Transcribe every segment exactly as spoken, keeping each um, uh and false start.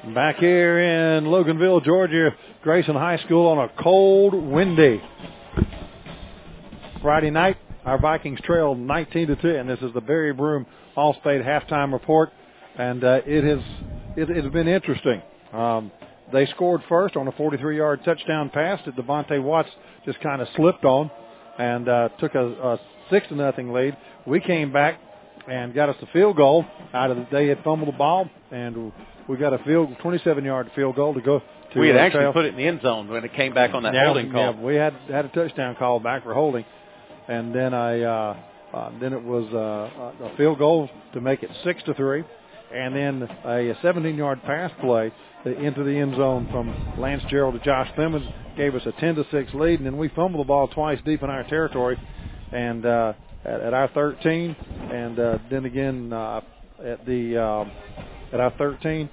Back here in Loganville, Georgia, Grayson High School on a cold, windy Friday night. Our Vikings trailed nineteen to ten. This is the Barry Broom All-State halftime report, and uh, it has it has been interesting. Um, they scored first on a forty-three-yard touchdown pass that Devontae Watts just kind of slipped on, and uh, took a, a six to nothing lead. We came back and got us a field goal out of the, they had fumbled the ball, and we got a field twenty-seven-yard field goal to go to. We had actually trail. put it in the end zone when it came back on that yeah, holding call. Yeah, we had had a touchdown call back for holding, and then I uh, uh, then it was uh, a field goal to make it six to three, and then a seventeen-yard pass play into the end zone from Lance Gerald to Josh Clemens gave us a ten to six lead, and then we fumbled the ball twice deep in our territory, and uh, at, at our thirteen, and uh, then again uh, at the uh, at our thirteen,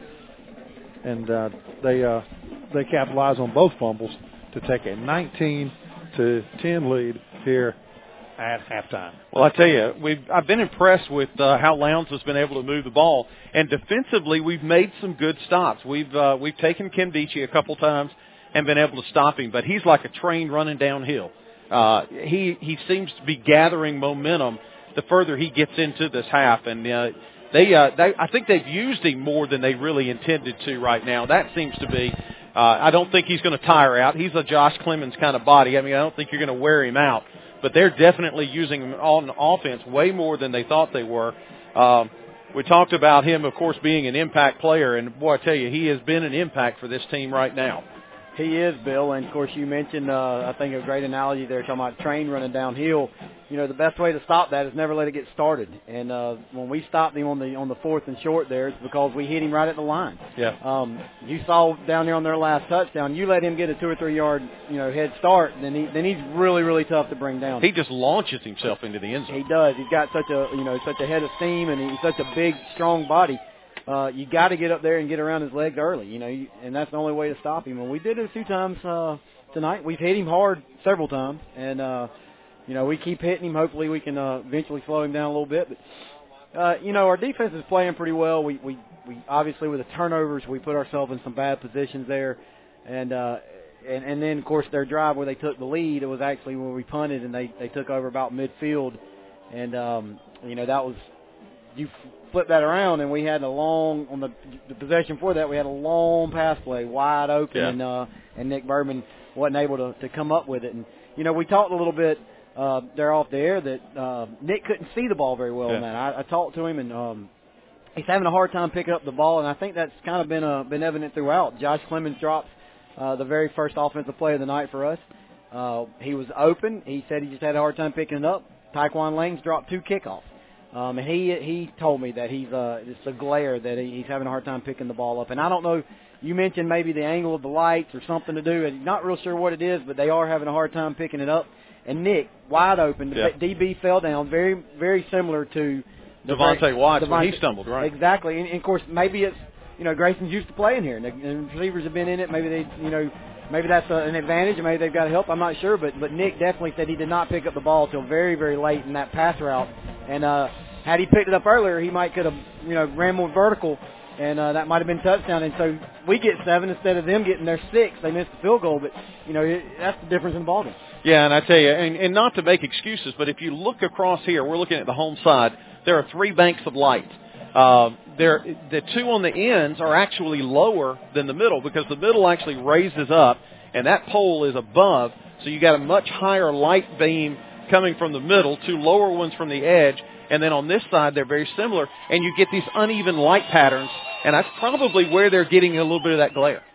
and uh, they uh, they capitalized on both fumbles to take a nineteen to ten lead here at halftime. Well, I tell you, we've I've been impressed with uh, how Lowndes has been able to move the ball, and defensively we've made some good stops. We've uh, we've taken Kim Dichie a couple times and been able to stop him, but he's like a train running downhill. Uh, he he seems to be gathering momentum the further he gets into this half, and uh, they uh, they I think they've used him more than they really intended to right now. That seems to be. Uh, I don't think he's going to tire out. He's a Josh Clemens kind of body. I mean, I don't think you're going to wear him out. But they're definitely using him on offense way more than they thought they were. Um, we talked about him, of course, being an impact player, and boy, I tell you, he has been an impact for this team right now. He is, Bill, and of course you mentioned, uh, I think, a great analogy there talking about train running downhill. You know, the best way to stop that is never let it get started. And uh, when we stopped him on the on the fourth and short there, it's because we hit him right at the line. Yeah. Um, you saw down there on their last touchdown, you let him get a two or three yard, you know, head start, then he then he's really really tough to bring down. He just launches himself into the end zone. He does. He's got such a you know such a head of steam, and he's such a big, strong body. Uh, you got to get up there and get around his legs early, you know, you, and that's the only way to stop him. And we did it a few times uh, tonight. We've hit him hard several times, and uh, you know we keep hitting him. Hopefully, we can uh, eventually slow him down a little bit. But uh, you know, our defense is playing pretty well. We, we, we obviously with the turnovers, we put ourselves in some bad positions there, and uh, and and then of course their drive where they took the lead, it was actually when we punted and they they took over about midfield, and um, you know that was you. Flip that around, and we had a long on the, the possession for that. We had a long pass play, wide open, yeah. and uh, and Nick Bourbon wasn't able to, to come up with it. And you know, we talked a little bit uh, there off the air that uh, Nick couldn't see the ball very well yeah. on that. I, I talked to him, and um, he's having a hard time picking up the ball, and I think that's kind of been uh, been evident throughout. Josh Clemens dropped uh, the very first offensive play of the night for us. Uh, he was open. He said he just had a hard time picking it up. Taekwon Lanes dropped two kickoffs. Um, and he he told me that he's uh, it's a glare that he, he's having a hard time picking the ball up. And I don't know, you mentioned maybe the angle of the lights or something to do. I'm not real sure what it is, but they are having a hard time picking it up. And Nick, wide open, the yeah. D B fell down, very very similar to Devontae Watts Devontae, when he stumbled, right? Exactly. And, and of course, maybe it's you know Grayson's used to playing here, and the, and receivers have been in it. Maybe they you know. Maybe that's a, an advantage, or maybe they've got help. I'm not sure, but but Nick definitely said he did not pick up the ball until very, very late in that pass route. And uh, had he picked it up earlier, he might could have you know ran more vertical, and uh, that might have been touchdown. And so we get seven instead of them getting their six. They missed the field goal, but you know it, that's the difference in ball game. Yeah, and I tell you, and, and not to make excuses, but if you look across here, we're looking at the home side. There are three banks of light. Uh, there, the two on the ends are actually lower than the middle because the middle actually raises up, and that pole is above, so you got a much higher light beam coming from the middle, two lower ones from the edge, and then on this side they're very similar, and you get these uneven light patterns, and that's probably where they're getting a little bit of that glare.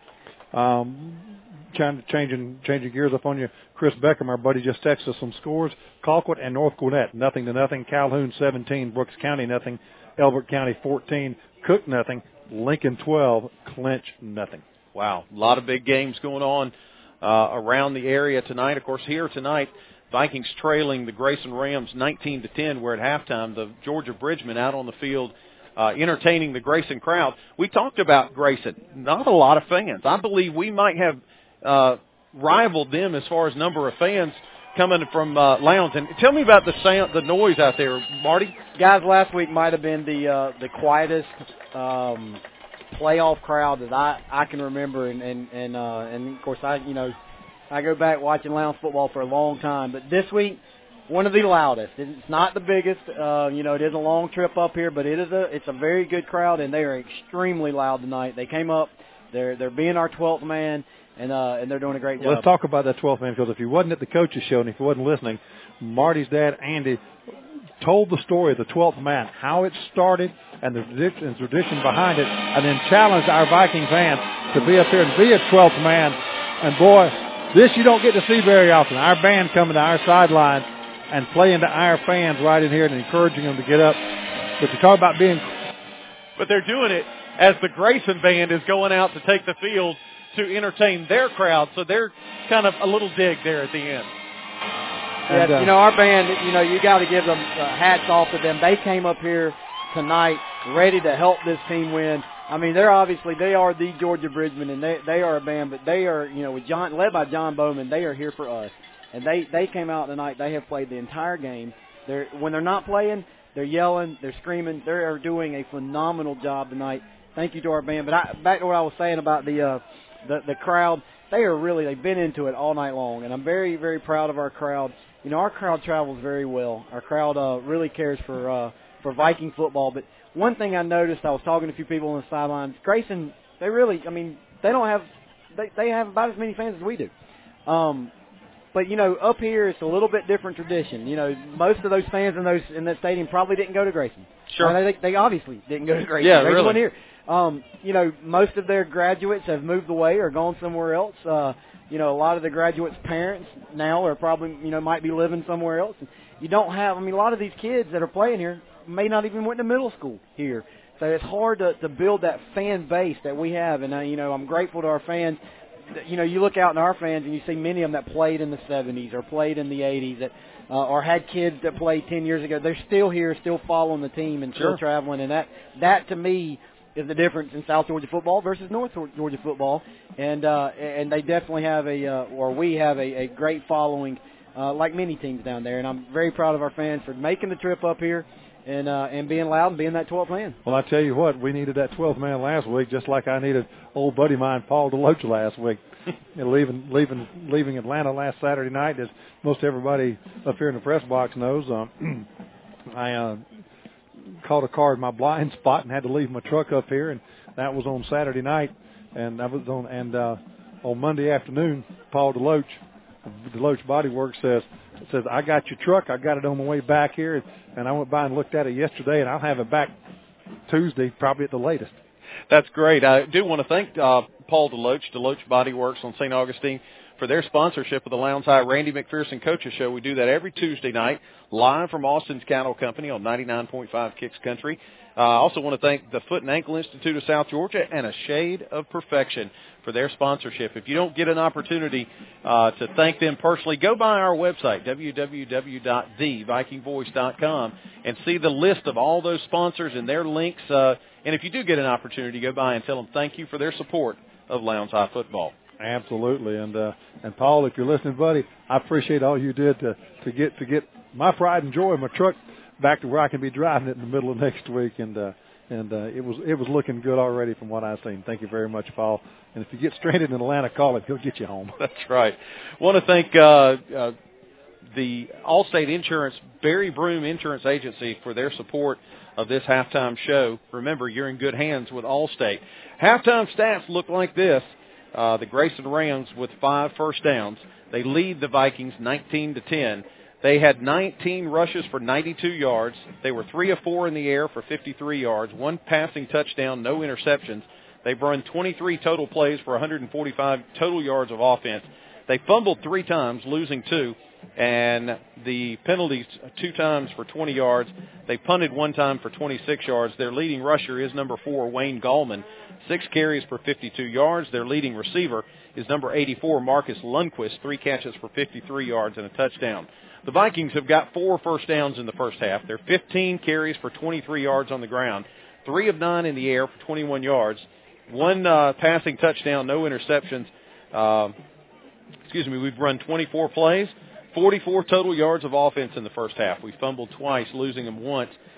Um, kind of changing changing gears up on you, Chris Beckham, our buddy, just texted us some scores. Colquitt and North Gwinnett, nothing to nothing. Calhoun seventeen, Brooks County nothing. Elbert County fourteen, Cook nothing. Lincoln twelve, Clinch nothing. Wow, a lot of big games going on uh, around the area tonight. Of course, here tonight, Vikings trailing the Grayson Rams nineteen to ten. We're at halftime. The Georgia Bridgemen out on the field uh, entertaining the Grayson crowd. We talked about Grayson. Not a lot of fans. I believe we might have uh, rivaled them as far as number of fans coming from uh, Lowndes. And tell me about the sound, the noise out there, Marty. Guys, last week might have been the uh, the quietest um, playoff crowd that I, I can remember, and and and, uh, and of course I you know I go back watching Lowndes football for a long time, but this week one of the loudest. It's not the biggest, uh, you know. It is a long trip up here, but it is a it's a very good crowd, and they are extremely loud tonight. They came up, they're they're being our twelfth man, and uh, and they're doing a great job. Let's talk about that twelfth man, because if you wasn't at the coaches show and if you wasn't listening, Marty's dad Andy told the story of the twelfth man, how it started, and the tradition, tradition behind it, and then challenged our Viking fans to be up here and be a twelfth man. And boy, this you don't get to see very often. Our band coming to our sideline and playing to our fans right in here and encouraging them to get up. But you talk about being... But they're doing it as the Grayson band is going out to take the field to entertain their crowd, so they're kind of a little dig there at the end. Yeah, and, uh, you know, our band, you know, you got to give them uh, hats off to them. They came up here tonight ready to help this team win. I mean, they're obviously, they are the Georgia Bridgmen, and they they are a band, but they are, you know, with John, led by John Bowman, they are here for us. And they, they came out tonight. They have played the entire game. They're when they're not playing, they're yelling, they're screaming. They are doing a phenomenal job tonight. Thank you to our band. But I, back to what I was saying about the uh, the the crowd, they are really, they've been into it all night long, and I'm very, very proud of our crowd. You know, our crowd travels very well. Our crowd uh, really cares for uh, for Viking football. But one thing I noticed, I was talking to a few people on the sidelines. Grayson, they really, I mean, they don't have, they they have about as many fans as we do. Um, but you know, up here it's a little bit different tradition. You know, most of those fans in those in that stadium probably didn't go to Grayson. Sure, I mean, they they obviously didn't go to Grayson. Yeah, Grayson really. wasn't here. Um, you know, most of their graduates have moved away or gone somewhere else. Uh, you know, a lot of the graduates' parents now are probably, you know, might be living somewhere else. You don't have, I mean, a lot of these kids that are playing here may not even went to middle school here. So it's hard to, to build that fan base that we have. And, uh, you know, I'm grateful to our fans. You know, you look out in our fans and you see many of them that played in the seventies or played in the eighties that uh, or had kids that played ten years ago. They're still here, still following the team and still Sure. traveling. And that, that to me, is the difference in South Georgia football versus North Georgia football, and uh, and they definitely have a, uh, or we have a, a great following, uh, like many teams down there, and I'm very proud of our fans for making the trip up here, and uh, and being loud and being that twelfth man. Well, I tell you what, we needed that twelfth man last week, just like I needed old buddy of mine, Paul DeLoach, last week. You know, leaving leaving leaving Atlanta last Saturday night, as most everybody up here in the press box knows, um, I. Uh, caught a car in my blind spot and had to leave my truck up here, and that was on Saturday night, and that was on and uh, on Monday afternoon, Paul DeLoach, DeLoach Body Works says says I got your truck, I got it on the way back here, and I went by and looked at it yesterday, and I'll have it back Tuesday, probably at the latest. That's great. I do want to thank uh, Paul DeLoach, DeLoach Body Works on Saint Augustine, for their sponsorship of the Lowndes High Randy McPherson Coaches Show. We do that every Tuesday night, live from Austin's Cattle Company on ninety-nine point five Kicks Country. I uh, also want to thank the Foot and Ankle Institute of South Georgia and A Shade of Perfection for their sponsorship. If you don't get an opportunity uh, to thank them personally, go by our website, w w w dot the viking voice dot com, and see the list of all those sponsors and their links. Uh, and if you do get an opportunity, go by and tell them thank you for their support of Lowndes High football. Absolutely, and uh, and Paul, if you're listening, buddy, I appreciate all you did to, to get to get my pride and joy in my truck back to where I can be driving it in the middle of next week, and uh, and uh, it was it was looking good already from what I've seen. Thank you very much, Paul. And if you get stranded in Atlanta, call him; he'll get you home. That's right. Want to thank uh, uh, the Allstate Insurance Barry Broom Insurance Agency for their support of this halftime show. Remember, you're in good hands with Allstate. Halftime stats look like this. Uh, the Grayson Rams with five first downs. They lead the Vikings nineteen to ten. They had nineteen rushes for ninety-two yards. They were three of four in the air for fifty-three yards, one passing touchdown, no interceptions. They've run twenty-three total plays for one hundred forty-five total yards of offense. They fumbled three times, losing two, and the penalties two times for twenty yards. They punted one time for twenty-six yards. Their leading rusher is number four, Wayne Gallman, six carries for fifty-two yards. Their leading receiver is number eighty-four, Marcus Lundquist, three catches for fifty-three yards and a touchdown. The Vikings have got four first downs in the first half. They're fifteen carries for twenty-three yards on the ground, three of nine in the air for twenty-one yards, one uh, passing touchdown, no interceptions. Uh, excuse me, we've run twenty-four plays, forty-four total yards of offense in the first half. We fumbled twice, losing them once.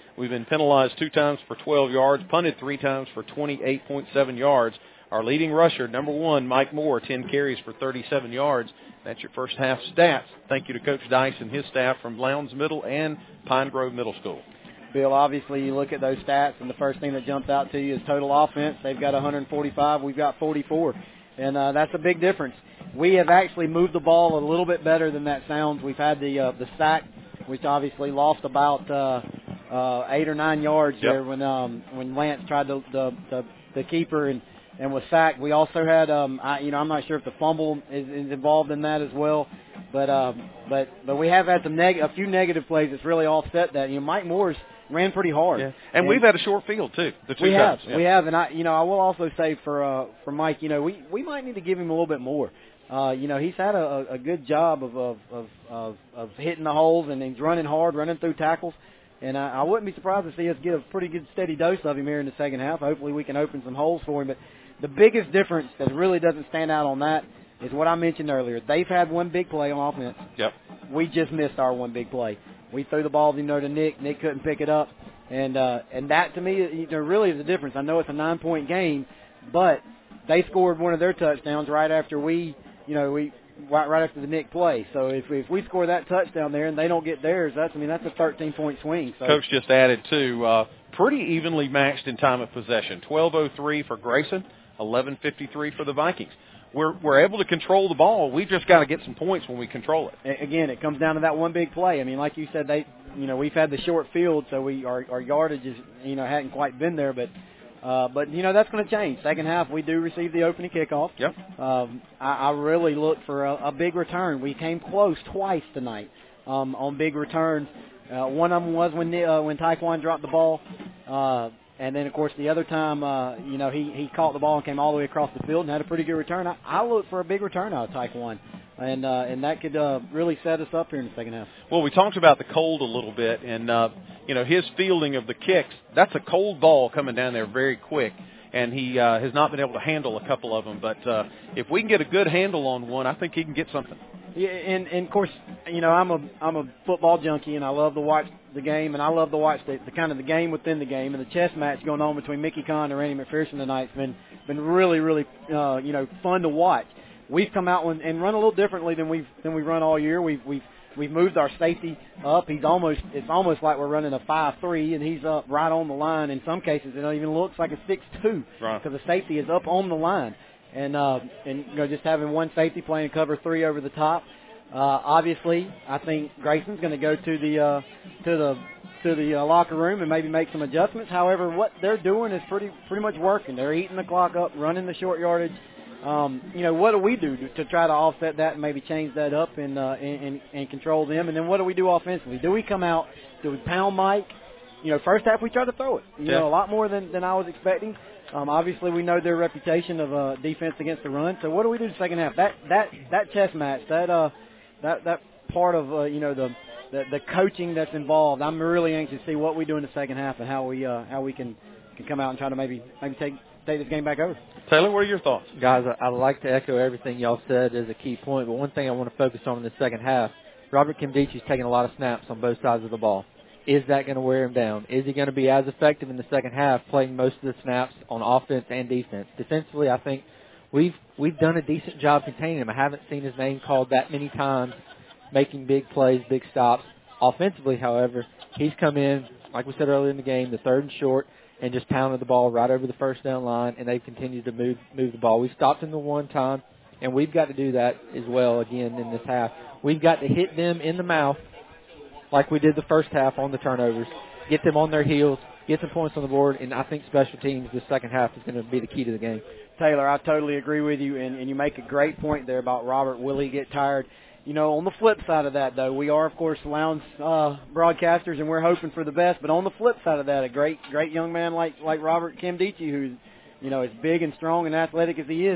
We've been penalized two times for twelve yards, punted three times for twenty-eight point seven yards. Our leading rusher, number one, Mike Moore, ten carries for thirty-seven yards. That's your first half stats. Thank you to Coach Dice and his staff from Lowndes Middle and Pine Grove Middle School. Bill, obviously you look at those stats, and the first thing that jumps out to you is total offense. They've got one hundred forty-five. We've got forty-four. And uh, that's a big difference. We have actually moved the ball a little bit better than that sounds. We've had the uh, the sack, which obviously lost about uh, uh, eight or nine yards yep. there when um, when Lance tried to the, the, the keeper and, and was sacked. We also had, um, I, you know, I'm not sure if the fumble is, is involved in that as well. But um, but but we have had some neg- a few negative plays that's really offset that. You know, Mike Moore's ran pretty hard, yeah. and, and we've had a short field too. The two we have, times. Yeah. we have, and I, you know, I will also say for uh, for Mike, you know, we, we might need to give him a little bit more. Uh, you know, he's had a, a good job of of, of of of hitting the holes, and he's running hard, running through tackles. And I, I wouldn't be surprised to see us get a pretty good steady dose of him here in the second half. Hopefully, we can open some holes for him. But the biggest difference that really doesn't stand out on that is what I mentioned earlier. They've had one big play on offense. Yep. We just missed our one big play. We threw the ball, you know, to Nick. Nick couldn't pick it up. And uh, and that, to me, you know, really is the difference. I know it's a nine-point game, but they scored one of their touchdowns right after we, you know, we right, right after the Nick play. So if, if we score that touchdown there and they don't get theirs, that's I mean that's a thirteen-point swing. So. Coach just added, too, uh, pretty evenly matched in time of possession. twelve oh three for Grayson, eleven fifty-three for the Vikings. We're we're able to control the ball. We've just got to get some points when we control it. Again, it comes down to that one big play. I mean, like you said, they, you know, we've had the short field, so we our, our yardage is, you know, hadn't quite been there, but uh, but you know that's going to change. Second half, we do receive the opening kickoff. Yep. Um, I, I really look for a, a big return. We came close twice tonight um, on big returns. Uh, one of them was when uh, when Taekwon dropped the ball. Uh, And then, of course, the other time, uh, you know, he, he caught the ball and came all the way across the field and had a pretty good return. I, I look for a big return out of Taekwon, and uh, and that could uh, really set us up here in the second half. Well, we talked about the cold a little bit, and, uh, you know, his fielding of the kicks, that's a cold ball coming down there very quick, and he uh, has not been able to handle a couple of them. But uh, if we can get a good handle on one, I think he can get something. Yeah, and, and of course, you know, I'm a I'm a football junkie, and I love to watch the game, and I love to watch the, the kind of the game within the game, and the chess match going on between Mickey Kahn and Randy McPherson tonight's been been really really uh, you know fun to watch. We've come out and, and run a little differently than we've than we've run all year. We've we've we've moved our safety up. He's almost it's almost like we're running a five three, and he's up right on the line. In some cases, it even looks like a six two right. because the safety is up on the line. And uh, and you know just having one safety playing cover three over the top. Uh, obviously, I think Grayson's going to go to the uh, to the to the uh, locker room and maybe make some adjustments. However, what they're doing is pretty pretty much working. They're eating the clock up, running the short yardage. Um, you know, what do we do to, to try to offset that and maybe change that up and, uh, and, and and control them? And then what do we do offensively? Do we come out? Do we pound Mike? You know, first half we try to throw it. You yeah. know, a lot more than, than I was expecting. Um, obviously, we know their reputation of uh, defense against the run. So what do we do in the second half? That that that chess match, that uh, that that part of uh, you know the, the the coaching that's involved. I'm really anxious to see what we do in the second half and how we uh, how we can, can come out and try to maybe maybe take take this game back over. Taylor, what are your thoughts? Guys, I, I'd like to echo everything y'all said as a key point, but one thing I want to focus on in the second half, Robert Kimdichi's taking a lot of snaps on both sides of the ball. Is that going to wear him down? Is he going to be as effective in the second half playing most of the snaps on offense and defense? Defensively, I think we've we've done a decent job containing him. I haven't seen his name called that many times, making big plays, big stops. Offensively, however, he's come in, like we said earlier in the game, the third and short, and just pounded the ball right over the first down line, and they've continued to move move the ball. We stopped him the one time, and we've got to do that as well again in this half. We've got to hit them in the mouth like we did the first half on the turnovers, get them on their heels, get some points on the board, and I think special teams this second half is going to be the key to the game. Taylor, I totally agree with you, and, and you make a great point there about Robert. Will he get tired? You know, on the flip side of that, though, we are, of course, Lowndes uh, broadcasters, and we're hoping for the best. But on the flip side of that, a great, great young man like like Robert Kimdichi, who's, you know, as big and strong and athletic as he is,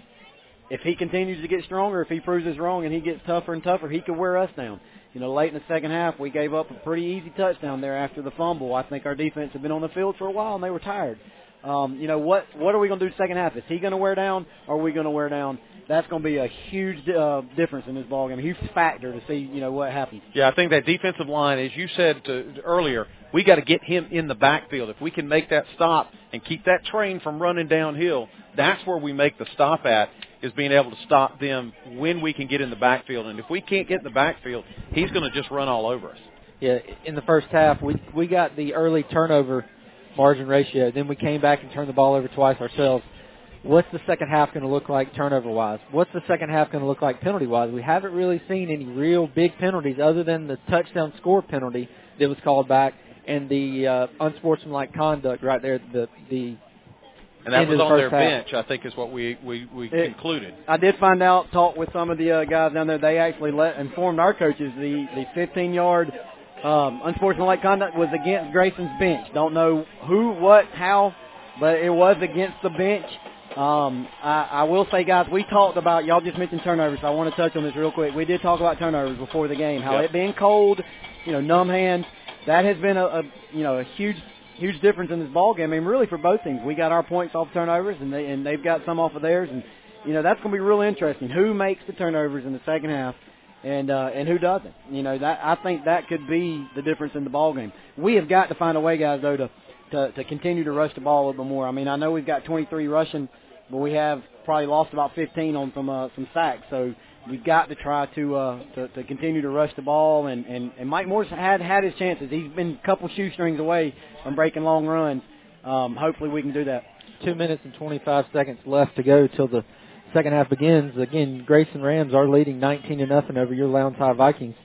if he continues to get stronger, if he proves us wrong and he gets tougher and tougher, he could wear us down. You know, late in the second half, we gave up a pretty easy touchdown there after the fumble. I think our defense had been on the field for a while, and they were tired. Um, you know, what what are we going to do second half? Is he going to wear down, or are we going to wear down? that's going to be a huge uh, difference in this ballgame, a huge factor to see, you know, what happens. Yeah, I think that defensive line, as you said to, earlier, we got to get him in the backfield. If we can make that stop and keep that train from running downhill, that's where we make the stop at, is being able to stop them when we can get in the backfield. And if we can't get in the backfield, he's going to just run all over us. Yeah, in the first half, we we got the early turnover margin ratio. Then we came back and turned the ball over twice ourselves. What's the second half going to look like turnover-wise? What's the second half going to look like penalty-wise? We haven't really seen any real big penalties other than the touchdown score penalty that was called back and the uh, unsportsmanlike conduct right there at the, the And that end was of the on their first half. bench, I think is what we, we, we It- concluded. I did find out, talk with some of the uh, guys down there, they actually let informed our coaches the, the fifteen-yard um, unsportsmanlike conduct was against Grayson's bench. Don't know who, what, how, but it was against the bench. Um, I, I will say, guys, we talked about, y'all just mentioned turnovers, so I want to touch on this real quick. We did talk about turnovers before the game, how Yep. it being cold, you know, numb hands, that has been a, a you know, a huge huge difference in this ball game. I mean, really for both teams. We got our points off turnovers, and, they, and they've got some off of theirs, and, you know, that's going to be really interesting. Who makes the turnovers in the second half? And uh, and who doesn't? You know, that I think that could be the difference in the ball game. We have got to find a way, guys, though, to, to to continue to rush the ball a little bit more. I mean, I know we've got twenty-three rushing, but we have probably lost about fifteen on some uh, some sacks. So we've got to try to uh, to, to continue to rush the ball. And, and, and Mike Moore's had had his chances. He's been a couple shoestrings away from breaking long runs. Um, hopefully we can do that. Two minutes and twenty-five seconds left to go till the second half begins. Again, Grayson Rams are leading nineteen to nothing over your Lowndes High Vikings.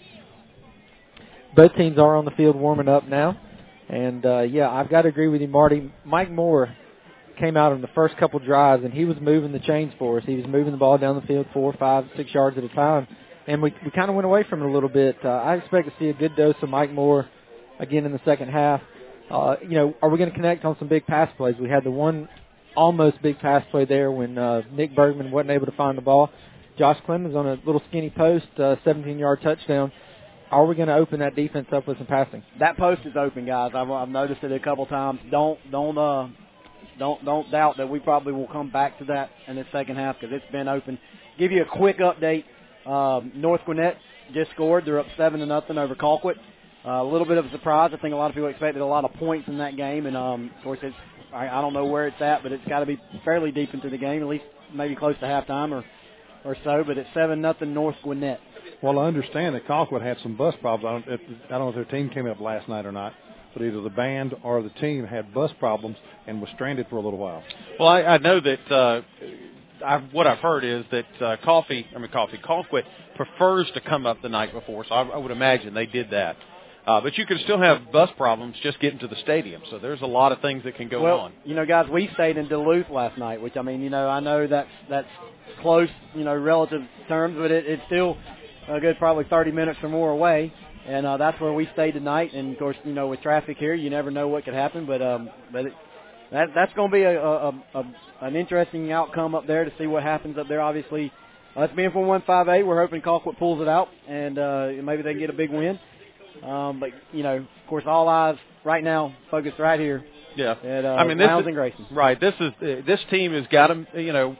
Both teams are on the field warming up now. And, uh, yeah, I've got to agree with you, Marty. Mike Moore came out in the first couple drives, and he was moving the chains for us. He was moving the ball down the field four, five, six yards at a time. And we, we kind of went away from it a little bit. Uh, I expect to see a good dose of Mike Moore again in the second half. Uh, you know, are we going to connect on some big pass plays? We had the one almost big pass play there when uh, Nick Bergman wasn't able to find the ball. Josh Clemens on a little skinny post, uh, seventeen-yard touchdown. Are we going to open that defense up with some passing? That post is open, guys. I've, I've noticed it a couple times. Don't don't uh don't don't doubt that we probably will come back to that in the second half because it's been open. Give you a quick update. Um, North Gwinnett just scored. They're up seven to nothing over Colquitt. Uh, a little bit of a surprise. I think a lot of people expected a lot of points in that game, and um, of course it's I, I don't know where it's at, but it's got to be fairly deep into the game, at least maybe close to halftime or or so. But it's seven nothing North Gwinnett. Well, I understand that Colquitt had some bus problems. I don't, if, I don't know if their team came up last night or not, but either the band or the team had bus problems and was stranded for a little while. Well, I, I know that uh, I've, what I've heard is that uh, Coffee, I mean Coffee, Colquitt prefers to come up the night before, so I, I would imagine they did that. Uh, but you can still have bus problems just getting to the stadium, so there's a lot of things that can go well, on. You know, guys, we stayed in Duluth last night, which, I mean, you know, I know that's, that's close, you know, relative terms, but it, it's still a good probably thirty minutes or more away, and uh, that's where we stayed tonight. And, of course, you know, with traffic here, you never know what could happen, but um, but it, that that's going to be a, a, a an interesting outcome up there to see what happens up there. Obviously, uh, it's being from one five eight. We're hoping Colquitt pulls it out, and uh, maybe they can get a big win. Um, but, you know, of course, all eyes right now focused right here. Yeah, at uh, I mean, this Lowndes is, and Grayson. Right. This is uh, this team has got them. You know,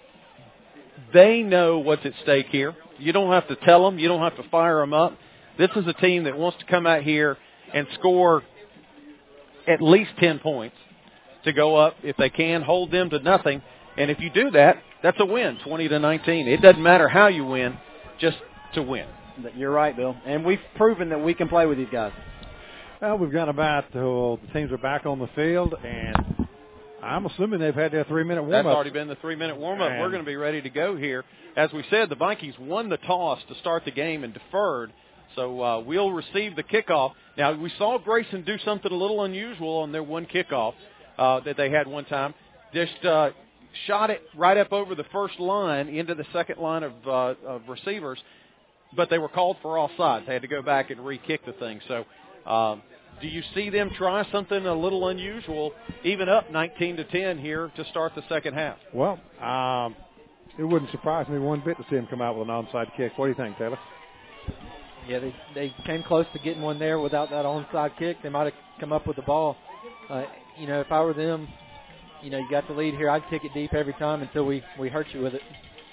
they know what's at stake here. You don't have to tell them. You don't have to fire them up. This is a team that wants to come out here and score at least ten points to go up if they can, hold them to nothing. And if you do that, that's a win, twenty to nineteen. It doesn't matter how you win, just to win. You're right, Bill. And we've proven that we can play with these guys. Well, we've got about, uh, the teams are back on the field, and I'm assuming they've had their three-minute warm-up. That's already been the three-minute warm-up. And We're going to be ready to go here. As we said, the Vikings won the toss to start the game and deferred, so uh, we'll receive the kickoff. Now, we saw Grayson do something a little unusual on their one kickoff uh, that they had one time. Just uh, shot it right up over the first line into the second line of, uh, of receivers, but they were called for offsides. They had to go back and re-kick the thing. So um, do you see them try something a little unusual, even up nineteen to ten here to start the second half? Well, um, it wouldn't surprise me one bit to see him come out with an onside kick. What do you think, Taylor? Yeah, they they came close to getting one there without that onside kick. They might have come up with the ball. Uh, you know, if I were them, you know, you got the lead here, I'd kick it deep every time until we, we hurt you with it.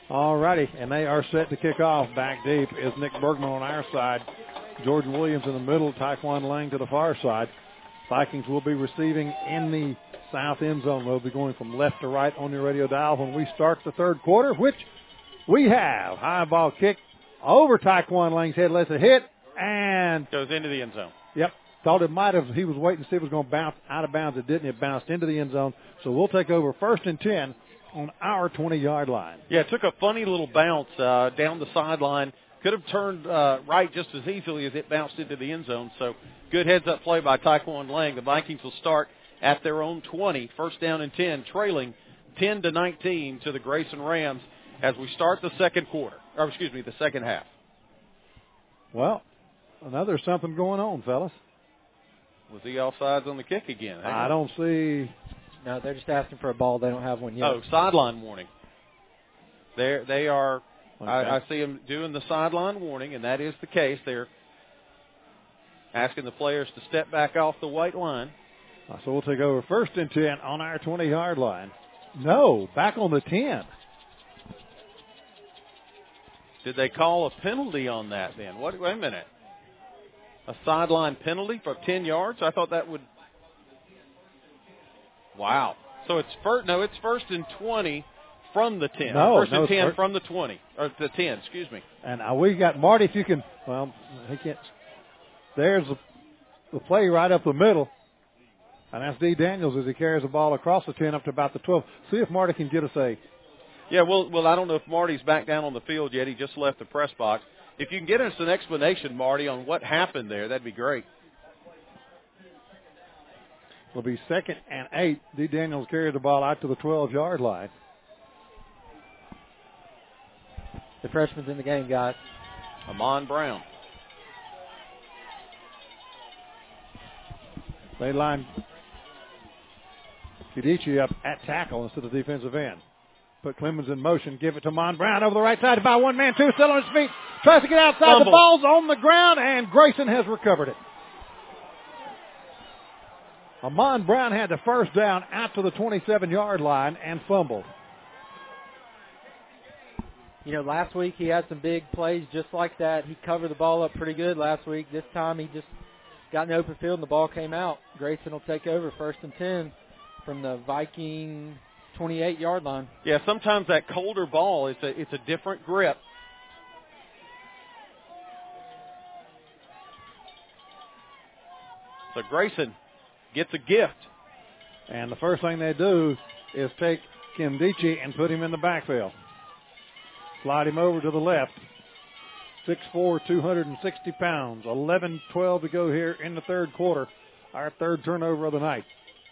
All righty, and they are set to kick off. Back deep is Nick Bergman on our side. Jordan Williams in the middle, Taekwon Lang to the far side. Vikings will be receiving in the south end zone. They'll be going from left to right on your radio dial when we start the third quarter, which we have. High ball kick over Taekwon Lang's head, lets it hit, and goes into the end zone. Yep. Thought it might have, he was waiting to see if it was going to bounce out of bounds. It didn't. It bounced into the end zone. So we'll take over first and ten on our twenty-yard line. Yeah, it took a funny little bounce uh, down the sideline. Could have turned uh, right just as easily as it bounced into the end zone. So good heads-up play by Taekwon Lang. The Vikings will start at their own twenty, first down and ten, trailing ten to nineteen to the Grayson Rams as we start the second quarter, or excuse me, the second half. Well, another something going on, fellas. Was he offsides on the kick again? Hang I on. don't see. No, they're just asking for a ball. They don't have one yet. Oh, sideline warning. They they are. Okay. I, I see them doing the sideline warning, and that is the case. They're asking the players to step back off the white line. Uh, so we'll take over first and ten on our twenty-yard line. No, back on the ten. Did they call a penalty on that then? What? Wait a minute. A sideline penalty for ten yards? I thought that would. Wow. So it's first. No, it's first and twenty from the ten. No, first no, and ten first. from the twenty or the ten. Excuse me. And uh, we got Marty. If you can, well, he can't. There's the, the play right up the middle, and that's D. Daniels as he carries the ball across the ten up to about the twelve. See if Marty can get us a. Yeah. Well, well, I don't know if Marty's back down on the field yet. He just left the press box. If you can get us an explanation, Marty, on what happened there, that'd be great. Will be second and eight. D. Daniels carries the ball out to the twelve-yard line. The freshman's in the game, guys. Amon Brown. They line Kidichi up at tackle instead of defensive end. Put Clemens in motion. Give it to Mon Brown over the right side. About one man, two, still on his feet. Tries to get outside. Fumble. The ball's on the ground, and Grayson has recovered it. Amon Brown had the first down out to the twenty-seven-yard line and fumbled. You know, last week he had some big plays just like that. He covered the ball up pretty good last week. This time he just got in the open field and the ball came out. Grayson will take over first and ten from the Viking twenty-eight-yard line. Yeah, sometimes that colder ball, it's a, it's a different grip. So Grayson gets a gift. And the first thing they do is take Kimdichie and put him in the backfield. Slide him over to the left. six foot four, two hundred sixty pounds. eleven twelve to go here in the third quarter. Our third turnover of the night.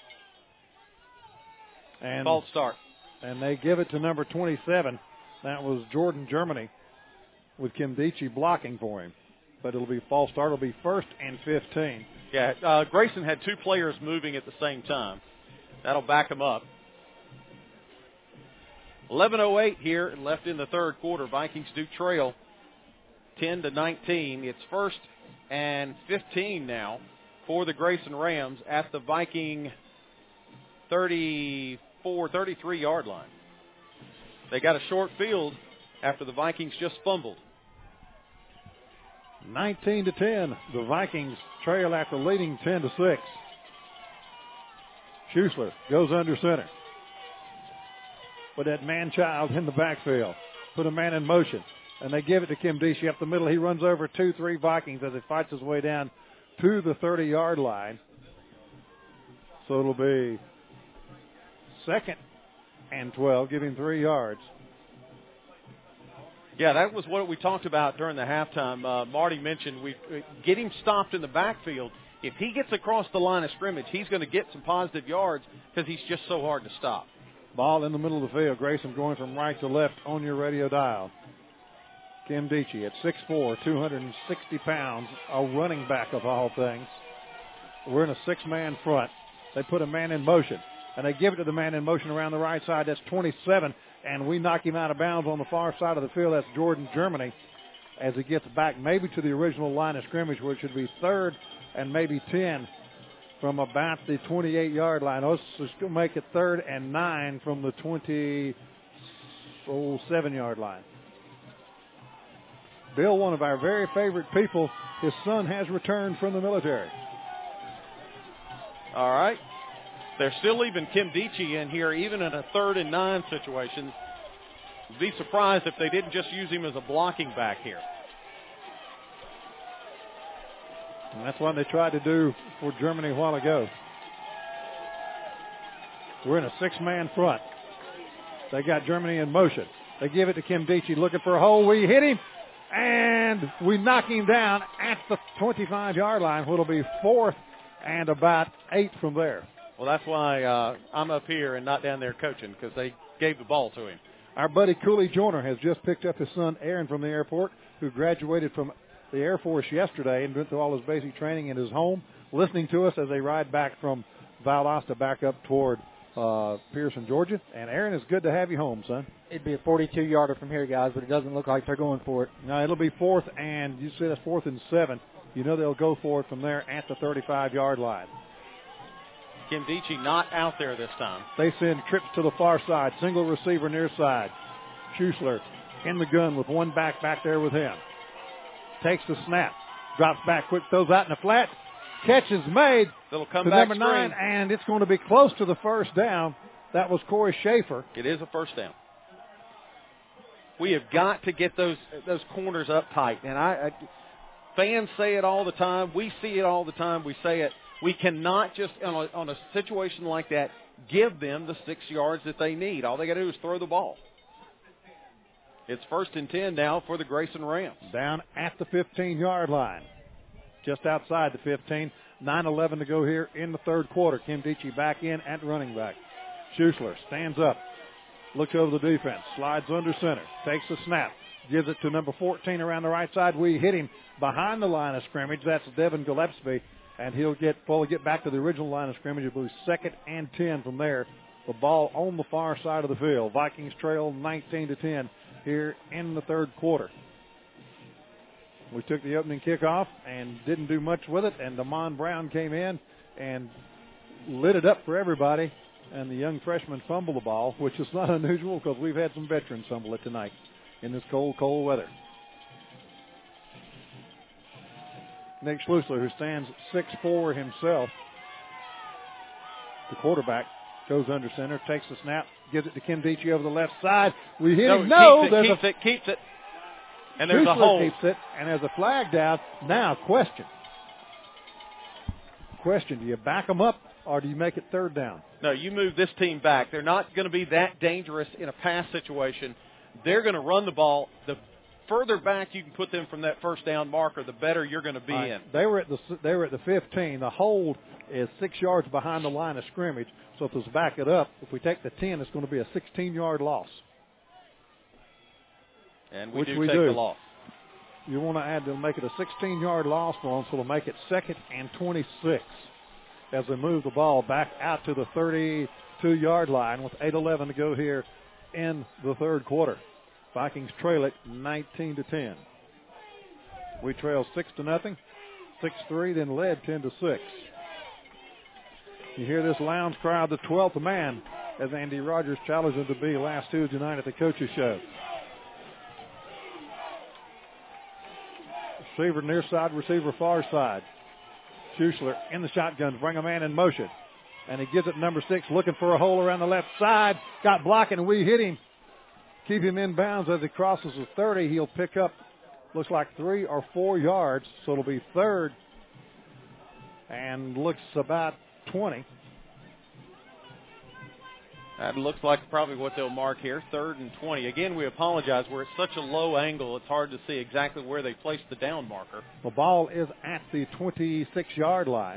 And, False start. and they give it to number twenty-seven. That was Jordan Germany with Kimdichie blocking for him. But it'll be false start. It'll be first and fifteen. Yeah, uh, Grayson had two players moving at the same time. That'll back him up. eleven oh eight here left in the third quarter. Vikings do trail ten to nineteen. It's first and fifteen now for the Grayson Rams at the Viking thirty-four, thirty-three-yard line. They got a short field after the Vikings just fumbled. nineteen to ten. The Vikings trail after leading ten to six. Schuessler goes under center. With that man-child in the backfield. Put a man in motion. And they give it to Kimdichie up the middle. He runs over two, three Vikings as he fights his way down to the thirty-yard line. So it'll be second and twelve, giving three yards. Yeah, that was what we talked about during the halftime. Uh, Marty mentioned we get him stopped in the backfield. If he gets across the line of scrimmage, he's going to get some positive yards because he's just so hard to stop. Ball in the middle of the field. Grayson going from right to left on your radio dial. Kimdichie at six foot four, two hundred sixty pounds, a running back of all things. We're in a six-man front. They put a man in motion, and they give it to the man in motion around the right side. That's twenty-seven, and we knock him out of bounds on the far side of the field. That's Jordan Germany as he gets back maybe to the original line of scrimmage, which should be third and maybe ten from about the twenty-eight-yard line. Let's just make it third and nine from the twenty, oh, seven-yard line. Bill, one of our very favorite people, his son has returned from the military. All right. They're still leaving Kim Dichie in here, even in a third and nine situation. Would be surprised if they didn't just use him as a blocking back here. And that's what they tried to do for Germany a while ago. We're in a six-man front. They got Germany in motion. They give it to Kim Dichie, looking for a hole. We hit him, and we knock him down at the twenty-five-yard line. It'll be fourth and about eight from there. Well, that's why uh, I'm up here and not down there coaching, because they gave the ball to him. Our buddy Cooley Joyner has just picked up his son Aaron from the airport, who graduated from the Air Force yesterday and went through all his basic training in his home, listening to us as they ride back from Valdosta back up toward uh, Pearson, Georgia. And Aaron, it's good to have you home, son. It'd be a forty-two-yarder from here, guys, but it doesn't look like they're going for it. No, it'll be fourth, and you said it's fourth and seven. You know they'll go for it from there at the thirty-five-yard line. Kim Dichie not out there this time. They send trips to the far side. Single receiver near side. Schussler in the gun with one back back there with him. Takes the snap. Drops back quick. Throws out in the flat. Catch is made It'll come to back number screen. nine, and it's going to be close to the first down. That was Corey Schaefer. It is a first down. We have got to get those those corners up tight. And I, I fans say it all the time. We see it all the time. We say it. We cannot just, on a, on a situation like that, give them the six yards that they need. All they got to do is throw the ball. It's first and ten now for the Grayson Rams. Down at the fifteen-yard line. Just outside the fifteen. nine eleven to go here in the third quarter. Kim Dichie back in at running back. Schussler stands up. Looks over the defense. Slides under center. Takes the snap. Gives it to number fourteen around the right side. We hit him behind the line of scrimmage. That's Devin Gillespie. And he'll get fully get back to the original line of scrimmage. It'll be second and ten from there. The ball on the far side of the field. Vikings trail nineteen to ten here in the third quarter. We took the opening kickoff and didn't do much with it. And Damon Brown came in and lit it up for everybody. And the young freshman fumbled the ball, which is not unusual because we've had some veterans fumble it tonight in this cold, cold weather. Nick Schlusler, who stands six foot four himself, the quarterback, goes under center, takes the snap, gives it to Kim Dichie over the left side. We hit no, him. No, keeps it, there's keeps a, it, keeps it. And there's Schlusler a hole. keeps it, and there's a flag down. Now, question. Question, do you back them up or do you make it third down? No, you move this team back. They're not going to be that dangerous in a pass situation. They're going to run the ball. The further back you can put them from that first down marker, the better you're going to be right. in. They were at the they were at the fifteen. The hold is six yards behind the line of scrimmage. So if let's back it up, if we take the ten, it's going to be a sixteen-yard loss. And we which do we take do. the loss. You want to add to make it a sixteen-yard loss for them, so it'll make it second and twenty-six as they move the ball back out to the thirty-two-yard line with eight eleven to go here in the third quarter. Vikings trail it nineteen to ten. We trail six to nothing, six three, then led ten to six. You hear this lounge crowd, the twelfth man, as Andy Rogers challenged him to be last Tuesday night at the coaches' show. Receiver near side, receiver far side. Schussler in the shotgun, bring a man in motion. And he gives it number six, looking for a hole around the left side. Got blocking, and we hit him. Keep him in bounds as he crosses the thirty. He'll pick up, looks like three or four yards. So it'll be third and looks about twenty. That looks like probably what they'll mark here, third and twenty. Again, we apologize. We're at such a low angle, it's hard to see exactly where they placed the down marker. The ball is at the twenty-six-yard line.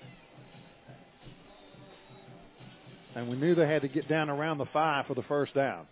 And we knew they had to get down around the five for the first down.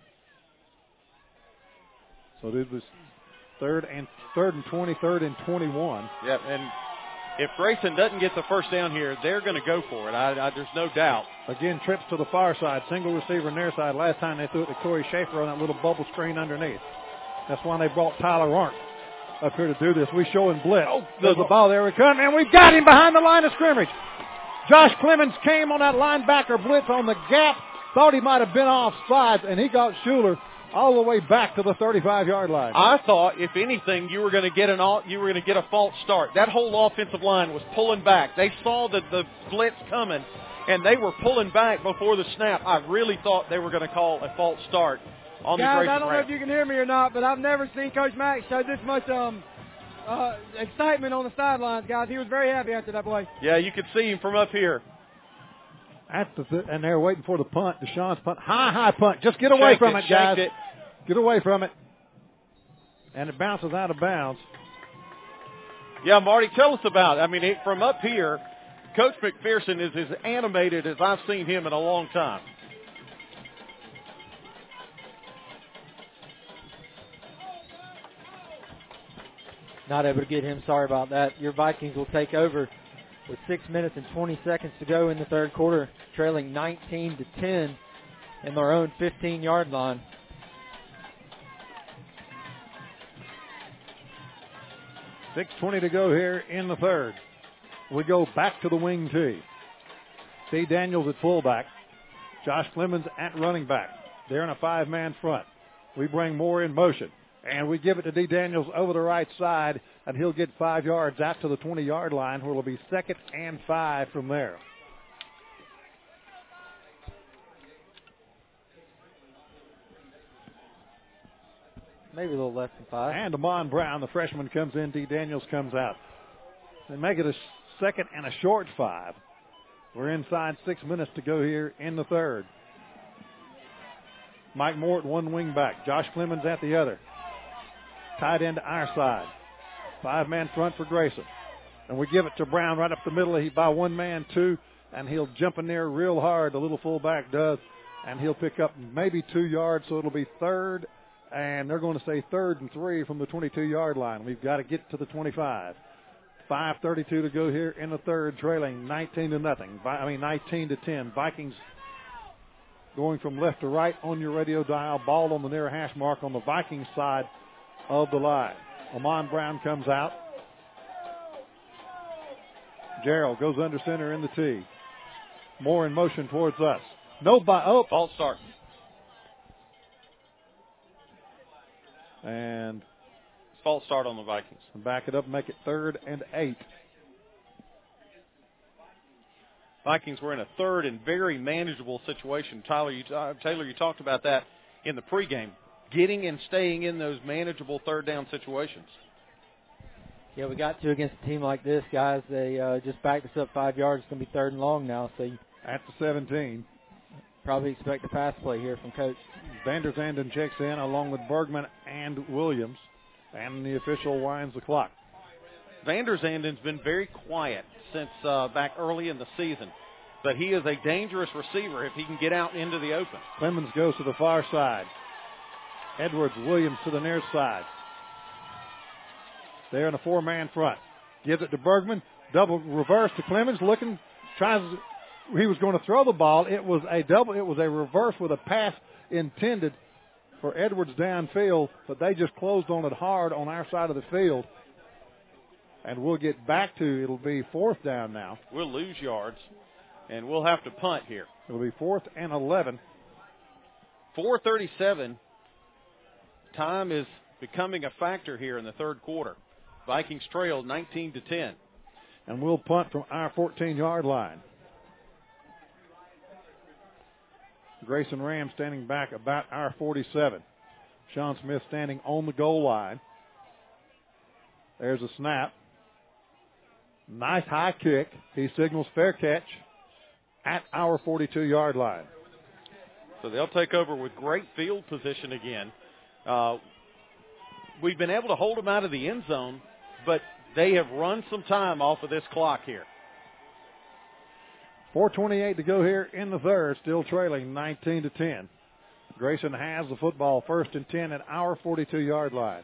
So it was third and third and twenty, third and twenty-one. Yep, and if Grayson doesn't get the first down here, they're going to go for it. I, I, there's no doubt. Again, trips to the far side, single receiver near side. Last time they threw it to Corey Schaefer on that little bubble screen underneath. That's why they brought Tyler Arndt up here to do this. We show him blitz. Oh, there's the ball. There we come, and we've got him behind the line of scrimmage. Josh Clemens came on that linebacker blitz on the gap. Thought he might have been off sides, and he got Schuler all the way back to the thirty-five-yard line. I thought, if anything, you were going to get an all, you were going to get a false start. That whole offensive line was pulling back. They saw the, the blitz coming, and they were pulling back before the snap. I really thought they were going to call a false start on Guys, the Grayson I don't Rams. know if you can hear me or not, but I've never seen Coach Mack show this much um, uh, excitement on the sidelines, guys. He was very happy after that play. Yeah, you could see him from up here. At the th- and they're waiting for the punt. Deshaun's punt. High, high punt. Just get away Shanked from it, it, guys. shanked it. Get away from it. And it bounces out of bounds. Yeah, Marty, tell us about it. I mean, it, from up here, Coach McPherson is as animated as I've seen him in a long time. Not able to get him. Sorry about that. Your Vikings will take over with six minutes and twenty seconds to go in the third quarter, trailing nineteen to ten in their own fifteen-yard line. six twenty to go here in the third. We go back to the wing tee. C. Daniels at fullback. Josh Clemens at running back. They're in a five-man front. We bring Moore in motion. And we give it to D. Daniels over the right side, and he'll get five yards out to the twenty-yard line, where it'll be second and five from there. Maybe a little less than five. And Amon Brown, the freshman, comes in. D. Daniels comes out. They make it a second and a short five. We're inside six minutes to go here in the third. Mike Moore at one wing back. Josh Clemens at the other. Tied into our side. Five-man front for Grayson. And we give it to Brown right up the middle. He by one man, two, and he'll jump in there real hard, the little fullback does, and he'll pick up maybe two yards, so it'll be third, and they're going to say third and three from the twenty-two-yard line. We've got to get to the twenty-five. five thirty-two to go here in the third, trailing nineteen to nothing. I mean nineteen to ten. Vikings going from left to right on your radio dial. Ball on the near hash mark on the Vikings side of the line. Amon Brown comes out. Gerald goes under center in the tee. More in motion towards us. No by oh false start. And false start on the Vikings. Back it up and make it third and eight. Vikings were in a third and very manageable situation. Tyler, you, uh, Taylor, you talked about that in the pregame. Getting and staying in those manageable third down situations. Yeah, we got to against a team like this, guys. They uh, just backed us up five yards. It's going to be third and long now. So you at the seventeen. Probably expect a pass play here from Coach. Vander Zanden checks in along with Bergman and Williams, and the official winds the clock. Vander Zanden's been very quiet since uh, back early in the season, but he is a dangerous receiver if he can get out into the open. Clemens goes to the far side. Edwards, Williams to the near side. They're in a four-man front. Gives it to Bergman. Double reverse to Clemens. Looking, tries. He was going to throw the ball. It was a double. It was a reverse with a pass intended for Edwards downfield, but they just closed on it hard on our side of the field. And we'll get back to, it'll be fourth down now. We'll lose yards, and we'll have to punt here. It'll be fourth and eleven. four thirty-seven. Time is becoming a factor here in the third quarter. Vikings trail nineteen to ten. And we'll punt from our fourteen-yard line. Grayson Ram standing back about our forty-seven. Sean Smith standing on the goal line. There's a snap. Nice high kick. He signals fair catch at our forty-two-yard line. So they'll take over with great field position again. Uh, we've been able to hold them out of the end zone, but they have run some time off of this clock here. four twenty-eight to go here in the third, still trailing nineteen to ten. Grayson has the football, first and ten at our forty-two-yard line.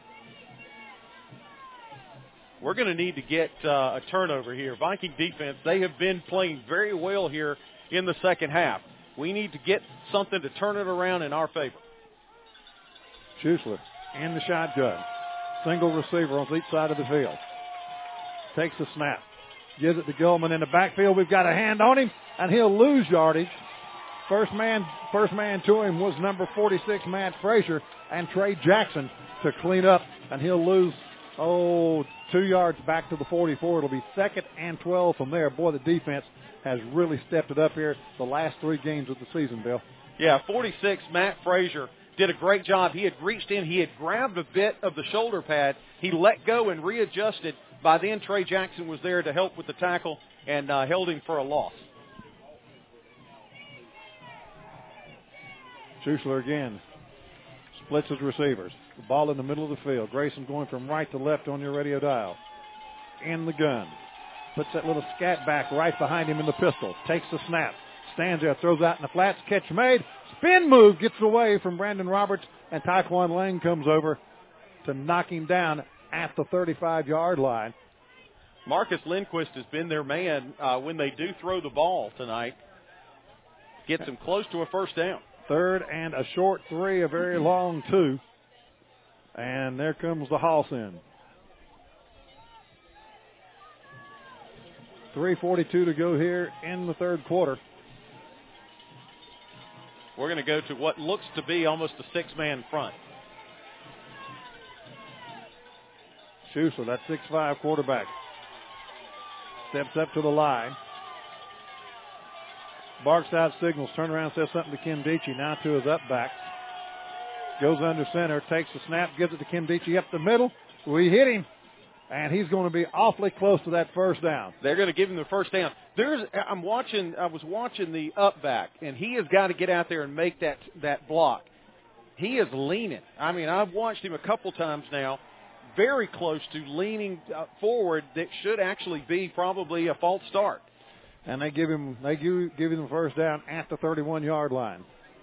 We're going to need to get uh, a turnover here. Viking defense, they have been playing very well here in the second half. We need to get something to turn it around in our favor. Schuessler in the shotgun. Single receiver on each side of the field. Takes the snap. Gives it to Gilman in the backfield. We've got a hand on him, and he'll lose yardage. First man, first man to him was number forty-six, Matt Frazier, and Trey Jackson to clean up, and he'll lose, oh, two yards back to the forty-four. It'll be second and twelve from there. Boy, the defense has really stepped it up here the last three games of the season, Bill. Yeah, forty-six, Matt Frazier did a great job. He had reached in. He had grabbed a bit of the shoulder pad. He let go and readjusted. By then, Trey Jackson was there to help with the tackle and uh, held him for a loss. Schussler again splits his receivers. The ball in the middle of the field. Grayson going from right to left on your radio dial. In the gun. Puts that little scat back right behind him in the pistol. Takes the snap. Stands there, throws out in the flats. Catch made. Spin move gets away from Brandon Roberts, and Taekwon Lang comes over to knock him down at the thirty-five-yard line. Marcus Lindquist has been their man uh, when they do throw the ball tonight. Gets them close to a first down. Third and a short three, a very long two. And there comes the Hoss in. three forty-two to go here in the third quarter. We're going to go to what looks to be almost a six-man front. Schussler, that six five quarterback, steps up to the line. Barks out signals, turn around, says something to Kim Deechey, now to his up back. Goes under center, takes the snap, gives it to Kim Deechey up the middle. We hit him, and he's going to be awfully close to that first down. They're going to give him the first down. There's, I'm watching, I was watching the up back, and he has got to get out there and make that, that block. He is leaning. I mean, I've watched him a couple times now, very close to leaning forward. That should actually be probably a false start. And they give him they give, give him the first down at the thirty-one-yard line.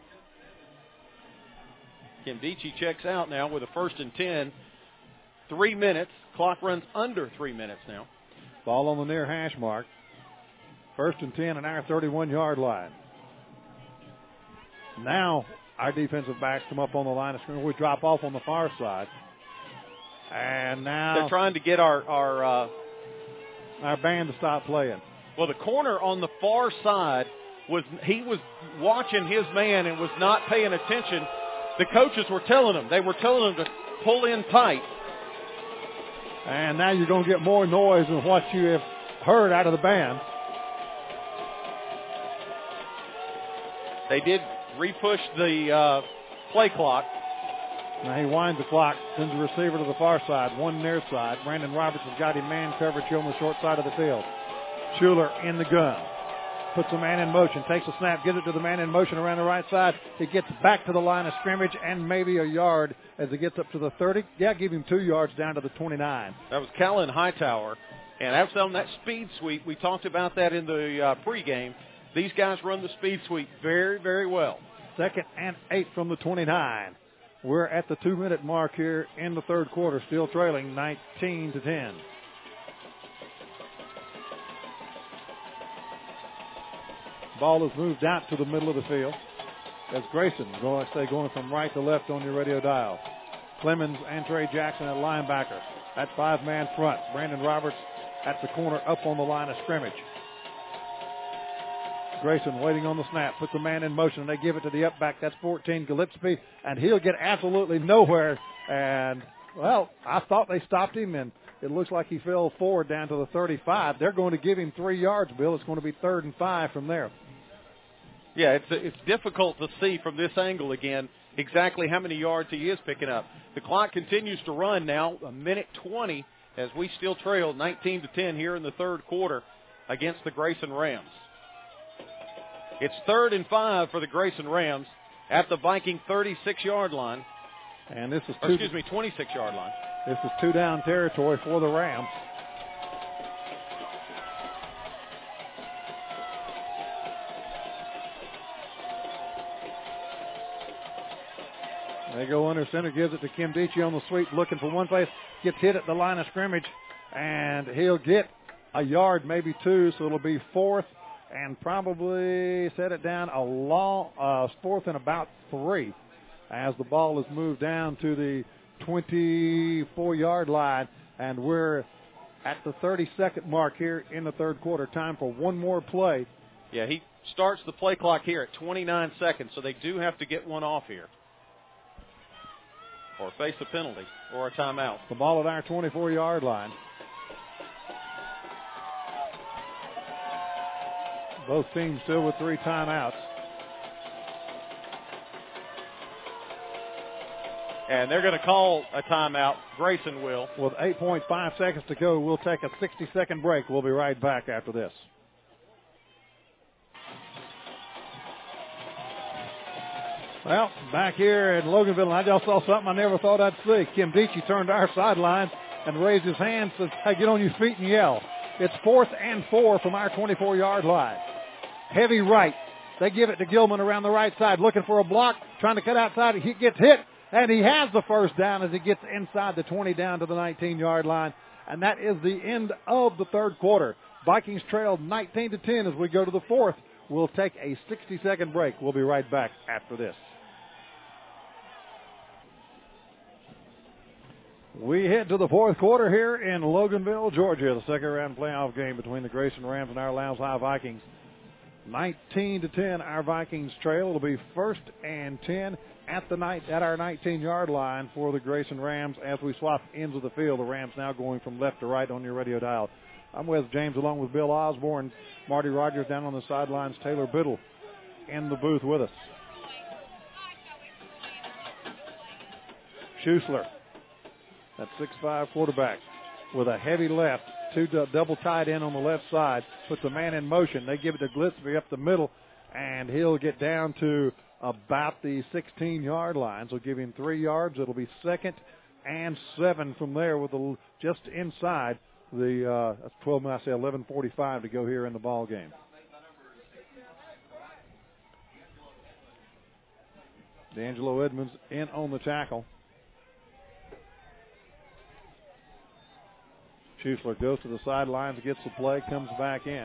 Kim Deechey checks out now with a first and ten. Three minutes. Clock runs under three minutes now. Ball on the near hash mark. First and ten on our thirty-one-yard line. Now our defensive backs come up on the line of scrimmage. We drop off on the far side. And now they're trying to get our our, uh, our band to stop playing. Well, the corner on the far side was he was watching his man and was not paying attention. The coaches were telling him. They were telling him to pull in tight. And now you're going to get more noise than what you have heard out of the band. They did re-push the uh, play clock. Now he winds the clock, sends the receiver to the far side, one near side. Brandon Roberts has got him man coverage here on the short side of the field. Schuler in the gun. Puts the man in motion, takes a snap, gives it to the man in motion around the right side. He gets back to the line of scrimmage and maybe a yard as he gets up to the thirty. Yeah, give him two yards down to the twenty-nine. That was Callan Hightower. And that's on that speed sweep. We talked about that in the uh, pregame. These guys run the speed sweep very, very well. Second and eight from the twenty-nine. We're at the two-minute mark here in the third quarter, still trailing nineteen to ten. Ball is moved out to the middle of the field as Grayson, going, I say, going from right to left on your radio dial. Clemens and Trey Jackson at linebacker. That five-man front. Brandon Roberts at the corner up on the line of scrimmage. Grayson waiting on the snap, puts the man in motion, and they give it to the up back. That's fourteen, Gillespie, and he'll get absolutely nowhere. And, well, I thought they stopped him, and it looks like he fell forward down to the thirty-five. They're going to give him three yards, Bill. It's going to be third and five from there. Yeah, it's it's difficult to see from this angle again exactly how many yards he is picking up. The clock continues to run now, a minute twenty, as we still trail nineteen to ten here in the third quarter against the Grayson Rams. It's third and five for the Grayson Rams at the Viking thirty-six-yard line. And this is two, or excuse me, twenty-six-yard line. This is two down territory for the Rams. They go under center, gives it to Kim Deechey on the sweep, looking for one place, gets hit at the line of scrimmage, and he'll get a yard, maybe two, so it'll be fourth and probably set it down a long, uh, fourth and about three as the ball is moved down to the twenty-four-yard line, and we're at the thirty-second mark here in the third quarter. Time for one more play. Yeah, he starts the play clock here at twenty-nine seconds, so they do have to get one off here or face a penalty or a timeout. The ball at our twenty-four-yard line. Both teams still with three timeouts. And they're going to call a timeout. Grayson will. With eight point five seconds to go, we'll take a sixty-second break. We'll be right back after this. Well, back here in Loganville, and I just saw something I never thought I'd see. Kim Deachy turned to our sideline and raised his hand and says, hey, get on your feet and yell. It's fourth and four from our twenty-four-yard line. Heavy right. They give it to Gilman around the right side, looking for a block, trying to cut outside. He gets hit, and he has the first down as he gets inside the twenty down to the nineteen-yard line. And that is the end of the third quarter. Vikings trailed nineteen to ten as we go to the fourth. We'll take a sixty-second break. We'll be right back after this. We head to the fourth quarter here in Loganville, Georgia, the second round playoff game between the Grayson Rams and our Lowndes High Vikings. nineteen to ten, our Vikings trail. It'll be first and ten at the night at our nineteen-yard line for the Grayson Rams as we swap ends of the field. The Rams now going from left to right on your radio dial. I'm Wes James along with Bill Osborne, Marty Rogers down on the sidelines, Taylor Biddle in the booth with us. Schuessler, that six five quarterback, with a heavy left, two double tight end on the left side, puts a man in motion. They give it to Glitzby up the middle, and he'll get down to about the sixteen-yard line. So give him three yards. It'll be second and seven from there with the just inside the uh, that's twelve. I say eleven forty-five to go here in the ball game. D'Angelo Edmonds in on the tackle. Schuessler goes to the sidelines, gets the play, comes back in.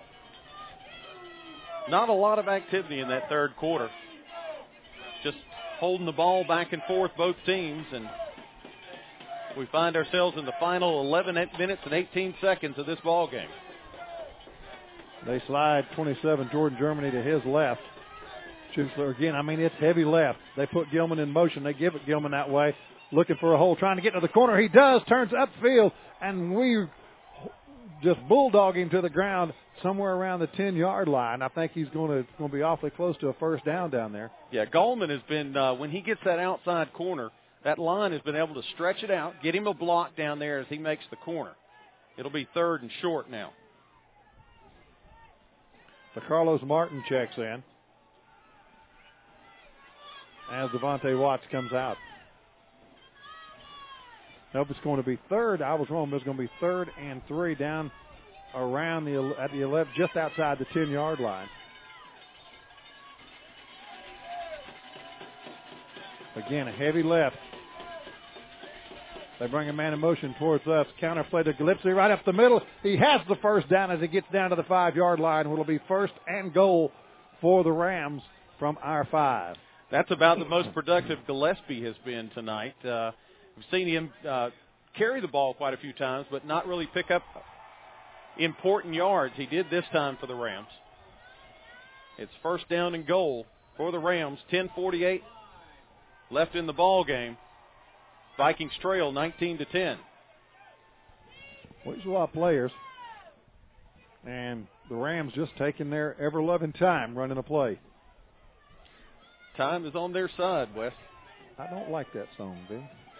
Not a lot of activity in that third quarter. Just holding the ball back and forth, both teams, and we find ourselves in the final eleven minutes and eighteen seconds of this ball game. They slide twenty-seven, Jordan Germany to his left. Schuessler again, I mean, it's heavy left. They put Gilman in motion. They give it Gilman that way, looking for a hole, trying to get to the corner. He does, turns upfield, and we just bulldog him to the ground somewhere around the ten-yard line. I think he's going to going to be awfully close to a first down down there. Yeah, Goldman has been, uh, when he gets that outside corner, that line has been able to stretch it out, get him a block down there as he makes the corner. It'll be third and short now. So Carlos Martin checks in as Devontae Watts comes out. Nope, it's going to be third. I was wrong. It's going to be third and three down around the at the eleven, just outside the ten-yard line. Again, a heavy left. They bring a man in motion towards us. Counter play to Gillespie right up the middle. He has the first down as he gets down to the five-yard line. It'll be first and goal for the Rams from our five. That's about the most productive Gillespie has been tonight. Uh, we've seen him uh, carry the ball quite a few times, but not really pick up important yards. He did this time for the Rams. It's first down and goal for the Rams. ten forty-eight left in the ball game. Vikings trail nineteen to ten. Well, there's a lot of players, and the Rams just taking their ever-loving time running a play. Time is on their side, Wes. I don't like that song, Bill.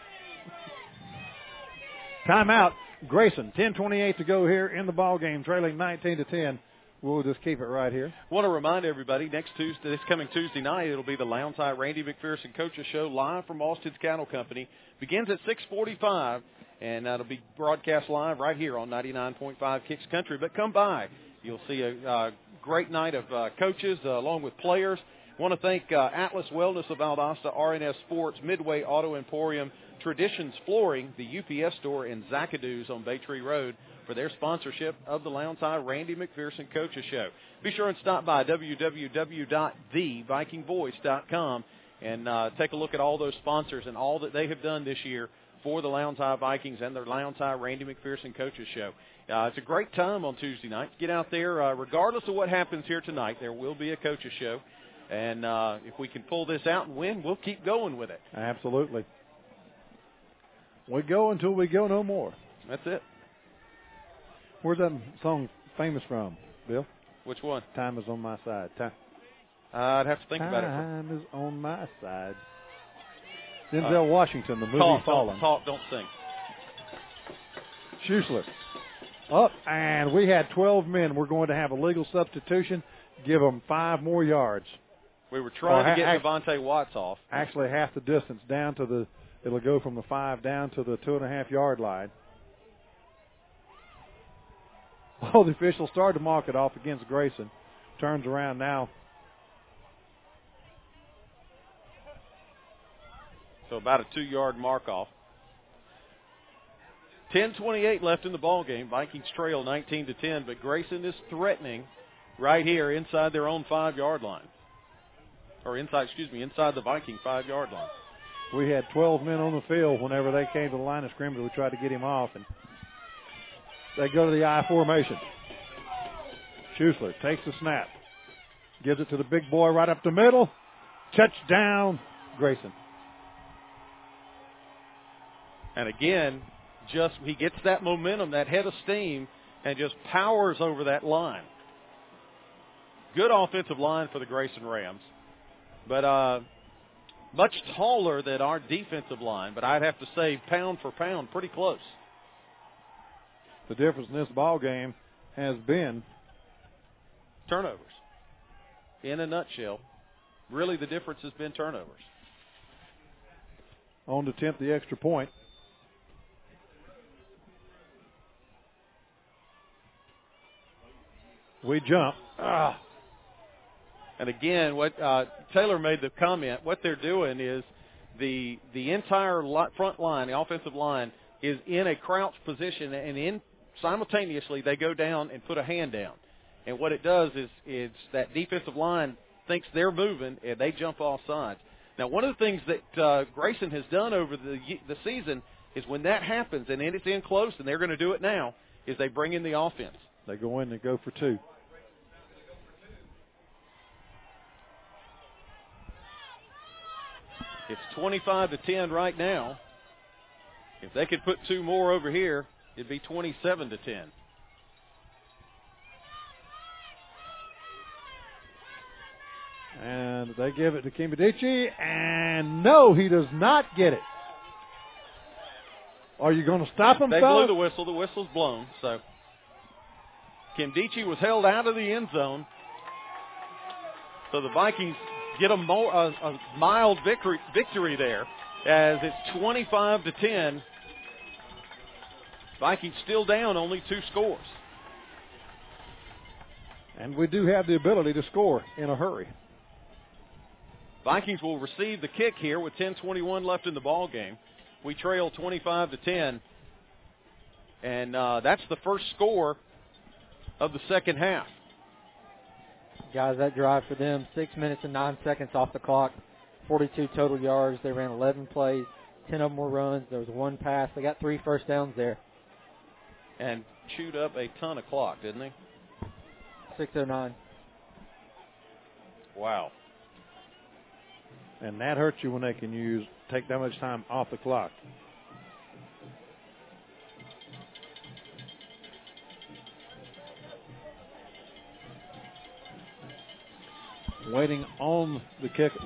Timeout. Grayson, ten twenty-eight to go here in the ball game, trailing nineteen to ten. We'll just keep it right here. Want to remind everybody, next Tuesday, this coming Tuesday night, it'll be the Lowndes High Randy McPherson Coaches Show live from Austin's Cattle Company. Begins at six forty-five, and that'll be broadcast live right here on ninety-nine point five Kicks Country. But come by. You'll see a uh, great night of uh, coaches uh, along with players. Want to thank uh, Atlas Wellness of Valdosta, R N S Sports, Midway Auto Emporium, Traditions Flooring, the U P S store, and Zacadoo's on Bay Tree Road for their sponsorship of the Lowndes High Randy McPherson Coaches Show. Be sure and stop by w w w dot the viking voice dot com and uh, take a look at all those sponsors and all that they have done this year for the Lowndes High Vikings and their Lowndes High Randy McPherson Coaches Show. Uh, it's a great time on Tuesday night. Get out there. Uh, regardless of what happens here tonight, there will be a Coaches Show. And uh, if we can pull this out and win, we'll keep going with it. Absolutely. We go until we go no more. That's it. Where's that song famous from, Bill? Which one? Time is on my side. Time, uh, I'd have to think Time about it. Time is on my side. Denzel uh, Washington, the movie talk, Fallen. Talk, talk, don't sing. Schuessler. Up, and we had twelve men. We're going to have a legal substitution. Give them five more yards. We were trying ha- to get act- Devontae Watts off. Actually, half the distance down to the. It'll go from the five down to the two and a half yard line. Oh, the official started to mark it off against Grayson. Turns around now. So about a two-yard mark off. ten twenty-eight left in the ball game. Vikings trail nineteen to ten, but Grayson is threatening right here inside their own five-yard line. Or inside, excuse me, inside the Viking five-yard line. We had twelve men on the field whenever they came to the line of scrimmage. We tried to get him off, and they go to the I formation. Schuessler takes the snap. Gives it to the big boy right up the middle. Touchdown, Grayson. And again, just he gets that momentum, that head of steam, and just powers over that line. Good offensive line for the Grayson Rams. But uh, much taller than our defensive line, but I'd have to say pound for pound, pretty close. The difference in this ball game has been turnovers. In a nutshell, really the difference has been turnovers. On to attempt the extra point. We jump. Ah. And again, what uh, Taylor made the comment, what they're doing is the the entire li- front line, the offensive line, is in a crouch position, and in simultaneously they go down and put a hand down. And what it does is it's that defensive line thinks they're moving, and they jump off sides. Now, one of the things that uh, Grayson has done over the the season is when that happens, and it's in close, and they're going to do it now, is they bring in the offense. They go in and go for two. It's twenty-five to ten right now. If they could put two more over here, it'd be twenty-seven to ten. And they give it to Kimdichie, and no, he does not get it. Are you going to stop him, They fellas? blew the whistle. The whistle's blown. So Kimdichie was held out of the end zone. So the Vikings get a, more, a, a mild victory, victory there, as it's twenty-five to ten. Vikings still down only two scores. And we do have the ability to score in a hurry. Vikings will receive the kick here with ten twenty-one left in the ball game. We trail twenty-five to ten, and uh, that's the first score of the second half. Guys, that drive for them, six minutes and nine seconds off the clock, forty-two total yards. They ran eleven plays, ten of them were runs. There was one pass. They got three first downs there. And chewed up a ton of clock, didn't they? six oh nine. Wow. And that hurts you when they can use take that much time off the clock. Waiting on the kicker.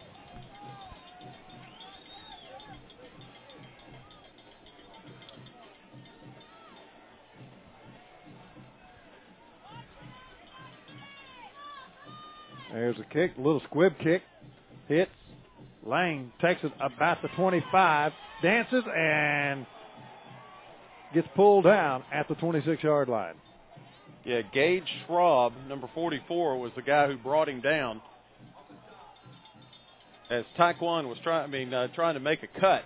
There's a kick, a little squib kick. Hits. Lang takes it about the twenty-five, dances, and gets pulled down at the twenty-six-yard line. Yeah, Gage Schwab, number forty-four, was the guy who brought him down as Taekwon was trying. I mean, uh, trying to make a cut.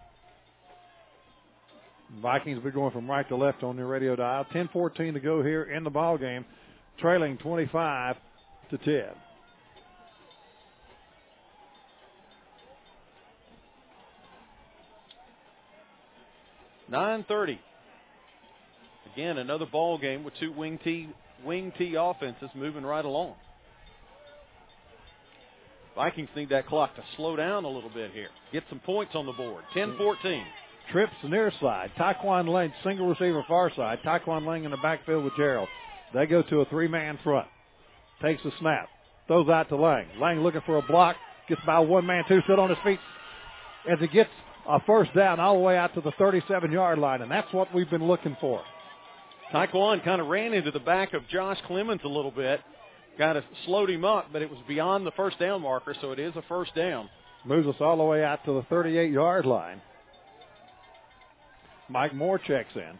Vikings will be going from right to left on the radio dial. ten fourteen to go here in the ball game, trailing twenty-five to ten. nine thirty. Again, another ball game with two wing T, wing T offenses moving right along. Vikings need that clock to slow down a little bit here. Get some points on the board. ten fourteen. Trips near side. Taekwon Lang, single receiver far side. Taekwon Lang in the backfield with Gerald. They go to a three-man front. Takes a snap. Throws out to Lang. Lang looking for a block. Gets by one man, two, still on his feet. As he gets a first down all the way out to the thirty-seven-yard line, and that's what we've been looking for. Taekwon kind of ran into the back of Josh Clemens a little bit. Kind of slowed him up, but it was beyond the first down marker, so it is a first down. Moves us all the way out to the thirty-eight-yard line. Mike Moore checks in.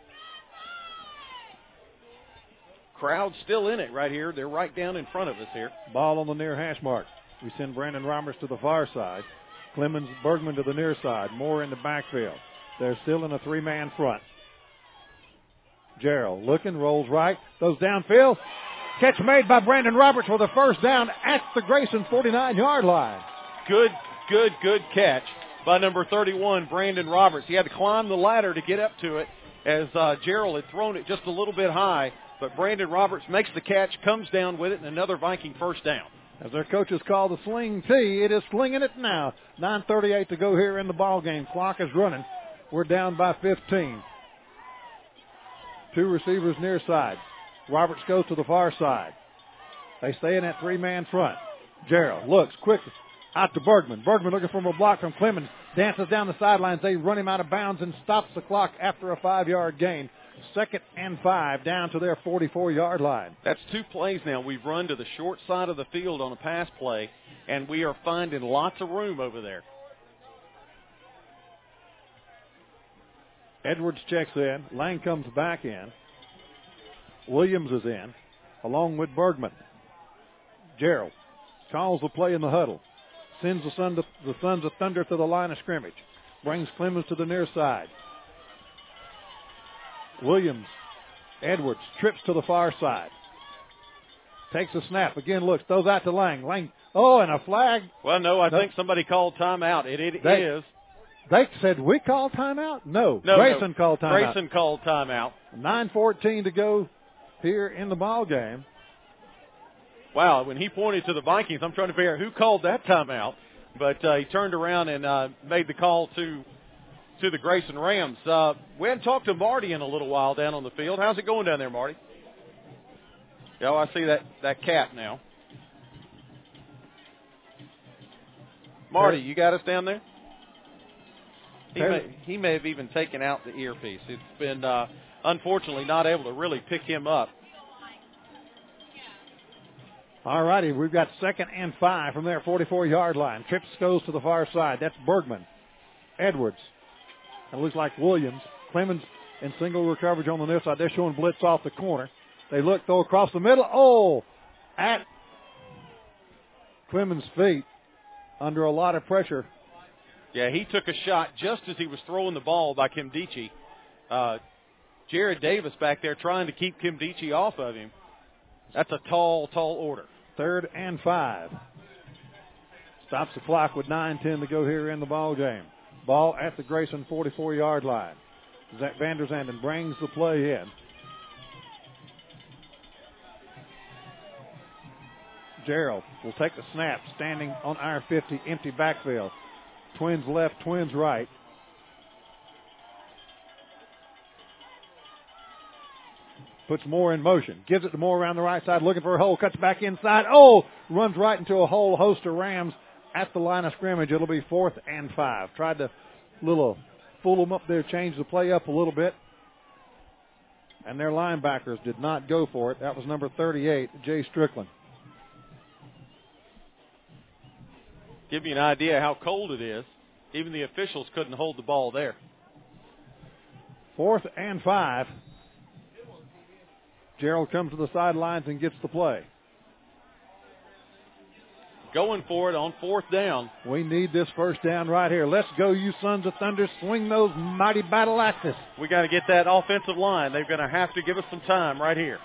Crowd still in it right here. They're right down in front of us here. Ball on the near hash mark. We send Brandon Roberts to the far side. Clemens Bergman to the near side. Moore in the backfield. They're still in a three-man front. Gerald looking, rolls right, goes downfield. Catch made by Brandon Roberts for the first down at the Grayson forty-nine-yard line. Good, good, good catch by number thirty-one, Brandon Roberts. He had to climb the ladder to get up to it as uh, Gerald had thrown it just a little bit high. But Brandon Roberts makes the catch, comes down with it, and another Viking first down. As their coaches call the sling T, it is slinging it now. nine thirty-eight to go here in the ball game. Clock is running. We're down by fifteen. Two receivers near side. Roberts goes to the far side. They stay in that three-man front. Gerald looks quick out to Bergman. Bergman looking for a block from Clemens. Dances down the sidelines. They run him out of bounds and stops the clock after a five-yard gain. Second and five down to their forty-four-yard line. That's two plays now. We've run to the short side of the field on a pass play, and we are finding lots of room over there. Edwards checks in. Lang comes back in. Williams is in, along with Bergman. Gerald calls the play in the huddle. Sends the, son to, the Sons of Thunder to the line of scrimmage. Brings Clemens to the near side. Williams, Edwards, trips to the far side. Takes a snap. Again looks, throws out to Lang. Lang, oh, and a flag. Well, no, I no. think somebody called timeout. It, it they, is. They said, we called timeout? No, no Grayson no. called timeout. Grayson called timeout. nine fourteen to go here in the ball game. Wow, when he pointed to the Vikings, I'm trying to figure out who called that timeout. But uh, he turned around and uh, made the call to to the Grayson Rams. Uh, we hadn't talked to Marty in a little while down on the field. How's it going down there, Marty? Yeah, well, I see that, that cat now. Marty, you got us down there? He may, he may have even taken out the earpiece. It's been, uh, unfortunately, not able to really pick him up. All righty, we've got second and five from their forty-four-yard line. Trips goes to the far side. That's Bergman. Edwards. It looks like Williams. Clemens in single coverage on the near side. They're showing blitz off the corner. They look, throw across the middle. Oh, at Clemens' feet under a lot of pressure. Yeah, he took a shot just as he was throwing the ball by Kimdichie. Uh, Jared Davis back there trying to keep Kimdichie off of him. That's a tall, tall order. Third and five. Stops the clock with nine ten to go here in the ball game. Ball at the Grayson forty-four-yard line. Zach Van der Zanden brings the play in. Gerald will take the snap, standing on our fifty, empty backfield. Twins left, twins right. Puts Moore in motion. Gives it to Moore around the right side, looking for a hole. Cuts back inside. Oh, runs right into a whole host of Rams at the line of scrimmage. It'll be fourth and five. Tried to little fool them up there, change the play up a little bit. And their linebackers did not go for it. That was number thirty-eight, Jay Strickland. Give you an idea how cold it is. Even the officials couldn't hold the ball there. Fourth and five. Gerald comes to the sidelines and gets the play. Going for it on fourth down. We need this first down right here. Let's go, you Sons of Thunder. Swing those mighty battle axes. We got to get that offensive line. They're going to have to give us some time right here.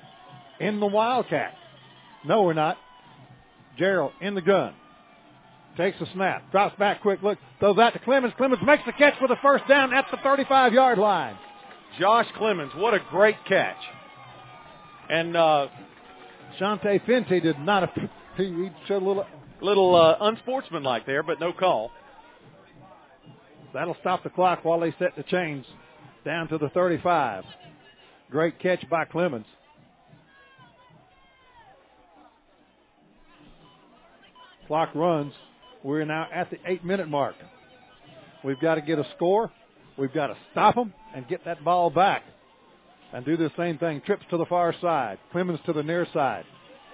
In the Wildcat. No, we're not. Gerald in the gun. takes a snap, drops back quick, look, throws out to Clemens. Clemens makes the catch for the first down at the thirty-five-yard line. Josh Clemens, what a great catch. And uh, Shante Fenty did not, he, he showed a little. little uh, unsportsmanlike there, but no call. That'll stop the clock while they set the chains down to the thirty-five. Great catch by Clemens. Clock runs. We're now at the eight-minute mark. We've got to get a score. We've got to stop them and get that ball back. And do the same thing. Trips to the far side. Clemens to the near side.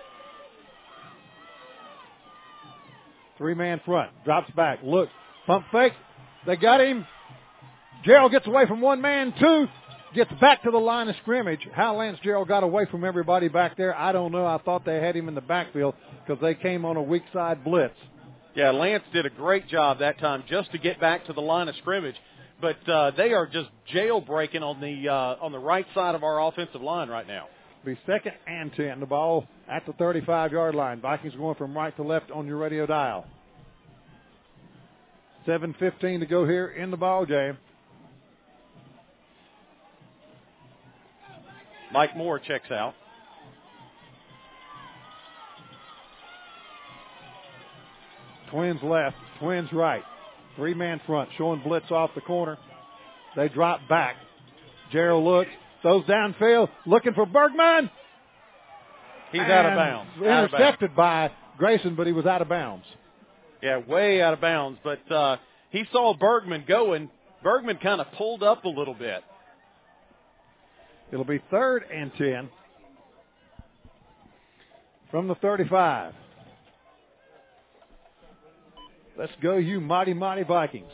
Three-man front. Drops back. Looks. Pump fake. They got him. Gerald gets away from one man. Two. Gets back to the line of scrimmage. How Lance Gerald got away from everybody back there, I don't know. I thought they had him in the backfield because they came on a weak side blitz. Yeah, Lance did a great job that time just to get back to the line of scrimmage. But uh, they are just jailbreaking on the uh, on the right side of our offensive line right now. Be second and ten. The ball at the thirty-five-yard line. Vikings going from right to left on your radio dial. seven fifteen to go here in the ball game. Mike Moore checks out. Twins left, Twins right. Three-man front, showing blitz off the corner. They drop back. Gerald looks, throws downfield, looking for Bergman. He's and out of bounds. Intercepted of bounds. by Grayson, but he was out of bounds. Yeah, way out of bounds. But uh, he saw Bergman going. Bergman kind of pulled up a little bit. It'll be third and ten from the thirty-five. Let's go, you mighty, mighty Vikings.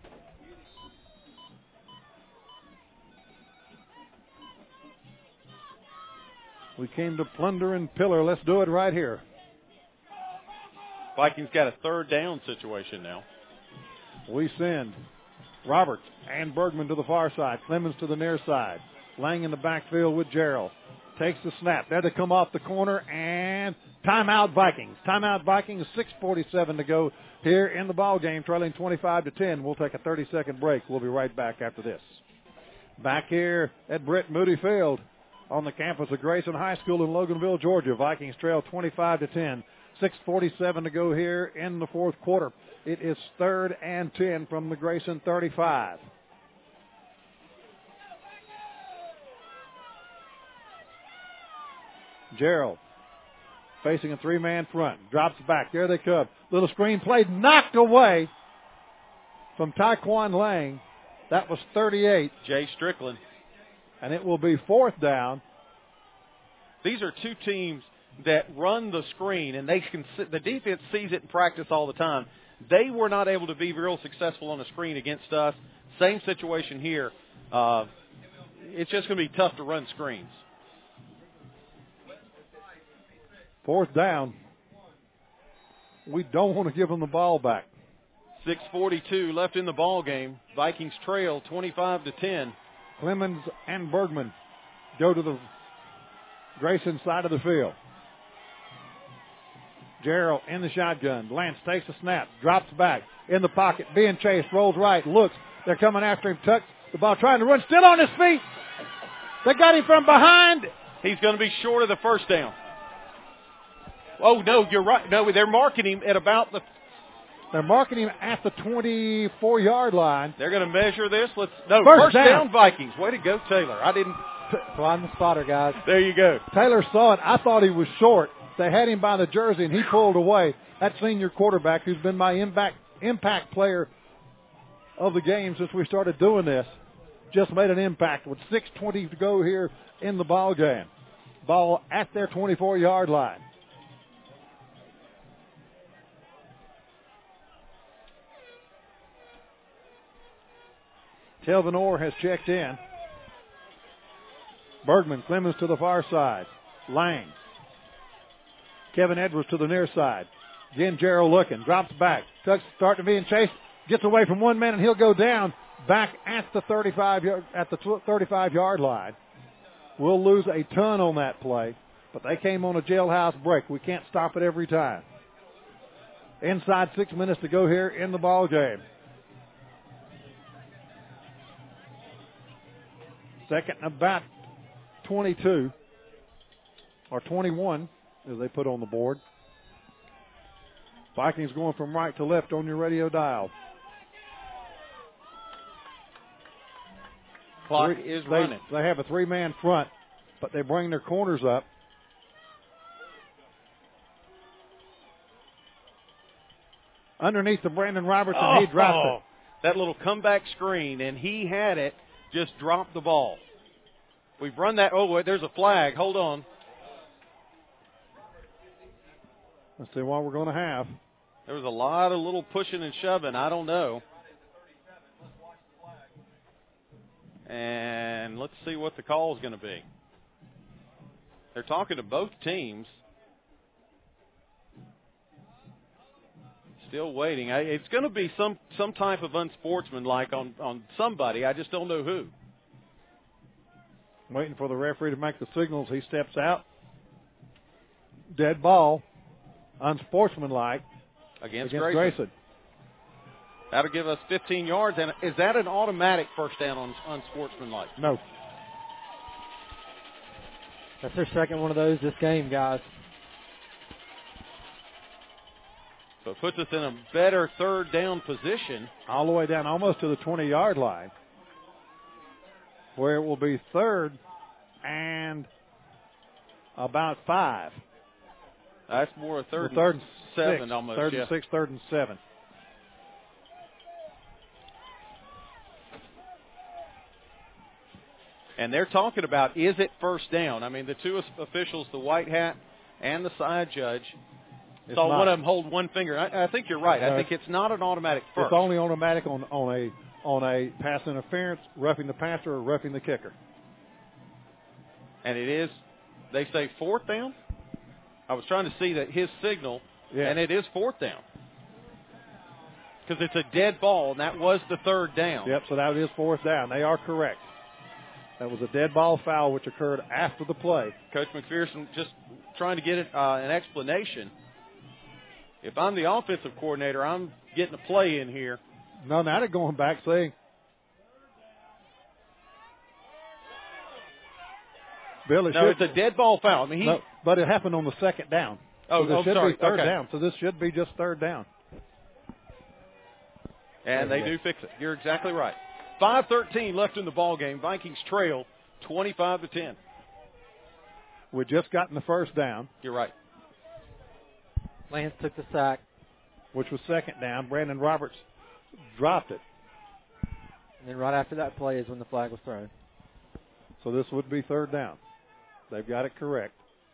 We came to plunder and pillar. Let's do it right here. Vikings got a third down situation now. We send Roberts and Bergman to the far side. Clemens to the near side. Lang in the backfield with Gerald. Takes the snap. There they come off the corner, and timeout Vikings. Timeout Vikings, six forty-seven to go here in the ball game, trailing twenty-five to ten. We'll take a thirty-second break. We'll be right back after this. Back here at Brett Moody Field on the campus of Grayson High School in Loganville, Georgia. Vikings trail twenty-five to ten. six forty-seven to go here in the fourth quarter. It is third and ten from the Grayson thirty-five. Gerald facing a three-man front. Drops back. There they come. Little screen play knocked away from Taekwon Lang. That was thirty-eight. Jay Strickland. And it will be fourth down. These are two teams that run the screen, and they can. The defense sees it in practice all the time. They were not able to be real successful on the screen against us. Same situation here. Uh, it's just going to be tough to run screens. Fourth down. We don't want to give them the ball back. six forty-two left in the ball game. Vikings trail twenty-five to ten. Clemens and Bergman go to the Grayson side of the field. Gerald in the shotgun. Lance takes a snap, drops back in the pocket, being chased, rolls right, looks. They're coming after him, tucks the ball, trying to run, still on his feet. They got him from behind. He's going to be short of the first down. Oh, no, you're right. No, they're marking him at about the... They're marking him at the twenty-four-yard line. They're going to measure this. Let's No, first, first down. down Vikings. Way to go, Taylor. I didn't... So I'm the spotter, guys. There you go. Taylor saw it. I thought he was short. They had him by the jersey, and he pulled away. That senior quarterback, who's been my impact, impact player of the game since we started doing this, just made an impact with six twenty to go here in the ball game. Ball at their twenty-four-yard line. Telvin Orr has checked in. Bergman, Clemens to the far side. Lang. Kevin Edwards to the near side. Again, Gerald looking. Drops back. Tucks starting to be in chase. Gets away from one man, and he'll go down back at the thirty-five at the thirty-five-yard line. We'll lose a ton on that play, but they came on a jailhouse break. We can't stop it every time. Inside six minutes to go here in the ball game. Second and about twenty-two, or twenty-one, as they put on the board. Vikings going from right to left on your radio dial. Clock three, is they, running. They have a three-man front, but they bring their corners up. Underneath the Brandon Robertson, oh, he dropped it. That little comeback screen, and he had it, just dropped the ball. We've run that. Oh, wait, there's a flag. Hold on. Let's see what we're going to have. There was a lot of little pushing and shoving. I don't know. And let's see what the call is going to be. They're talking to both teams. Still waiting. I, it's going to be some, some type of unsportsmanlike on, on somebody. I just don't know who. Waiting for the referee to make the signals. He steps out. Dead ball. Unsportsmanlike. Against, against Grayson. Grayson. That'll give us fifteen yards. And is that an automatic first down on unsportsmanlike? No. That's their second one of those this game, guys. So it puts us in a better third down position. All the way down almost to the twenty-yard line, where it will be third and about five. That's more a third, third and seven six, almost. Third yeah. and six, third and seven. And they're talking about, is it first down? I mean, the two officials, the white hat and the side judge, It's saw not. one of them hold one finger. I, I think you're right. I Uh, think it's not an automatic first. It's only automatic on, on a on a pass interference, roughing the passer, or roughing the kicker. And it is, they say fourth down? I was trying to see that his signal, Yeah. and it is fourth down. Because it's a dead ball, and that was the third down. Yep, so that is fourth down. They are correct. That was a dead ball foul which occurred after the play. Coach McPherson just trying to get it, uh, an explanation. If I'm the offensive coordinator, I'm getting a play in here. No, now they're going back saying, Bill, it No, should, it's a dead ball foul. I mean, he, no, but it happened on the second down. Oh, so this oh, should sorry. be third Okay. down. So this should be just third down. and they do fix it. You're exactly right. five thirteen left in the ball game. Vikings trail twenty-five to ten. We just gotten the first down, You're right. Lance took the sack. which was second down. Brandon Roberts dropped it. And then right after that play is when the flag was thrown. So this would be third down. They've got it correct.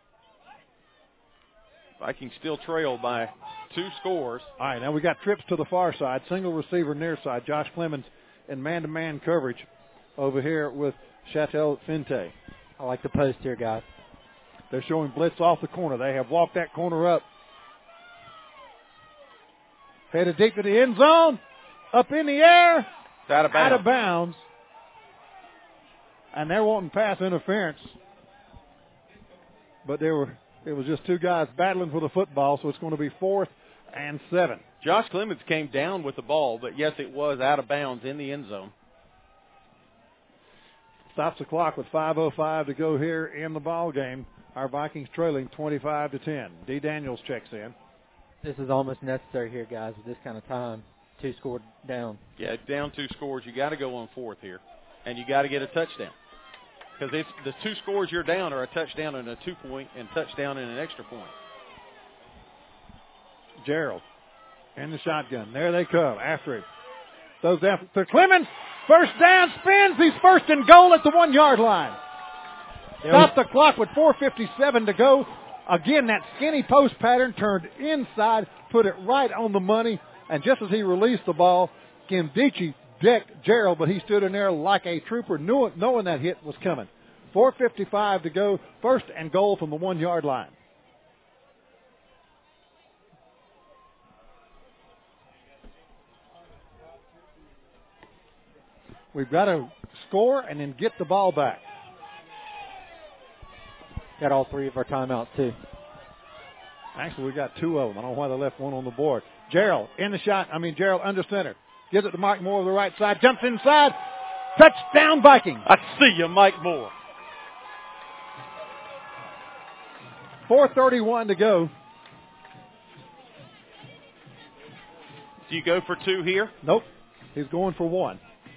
Vikings still trail by two scores. All right, now we got trips to the far side. Single receiver near side. Josh Clemens in man-to-man coverage over here with Chatel Finte. I like the post here, guys. They're showing blitz off the corner. They have walked that corner up. Headed deep to the end zone. Up in the air. It's out of bounds. Out of bounds. And they're wanting pass interference. But they were it was just two guys battling for the football, so it's going to be fourth and seven. Josh Clemens came down with the ball, but yes, it was out of bounds in the end zone. Stops the clock with five oh five to go here in the ball game. Our Vikings trailing twenty-five to ten. D. Daniels checks in. This is almost necessary here, guys, with this kind of time. Two scored down. Yeah, down two scores. You got to go on fourth here, and you got to get a touchdown. Because it's the two scores you're down are a touchdown and a two-point, and touchdown and an extra point. Gerald in the shotgun. There they come after him. Those down to Clemens. First down, spins. He's first and goal at the one-yard line. Stop the clock with four fifty-seven to go. Again, that skinny post pattern turned inside, put it right on the money, and just as he released the ball, Kimdichie decked Gerald, but he stood in there like a trooper, knowing, knowing that hit was coming. four fifty-five to go, first and goal from the one-yard line. We've got to score and then get the ball back. Got all three of our timeouts, too. Actually, we got two of them. I don't know why they left one on the board. Gerald in the shot. I mean, Gerald under center. Gives it to Mike Moore to the right side. Jumps inside. Touchdown, Vikings. I see you, Mike Moore. four thirty-one to go. Do you go for two here? Nope. He's going for one.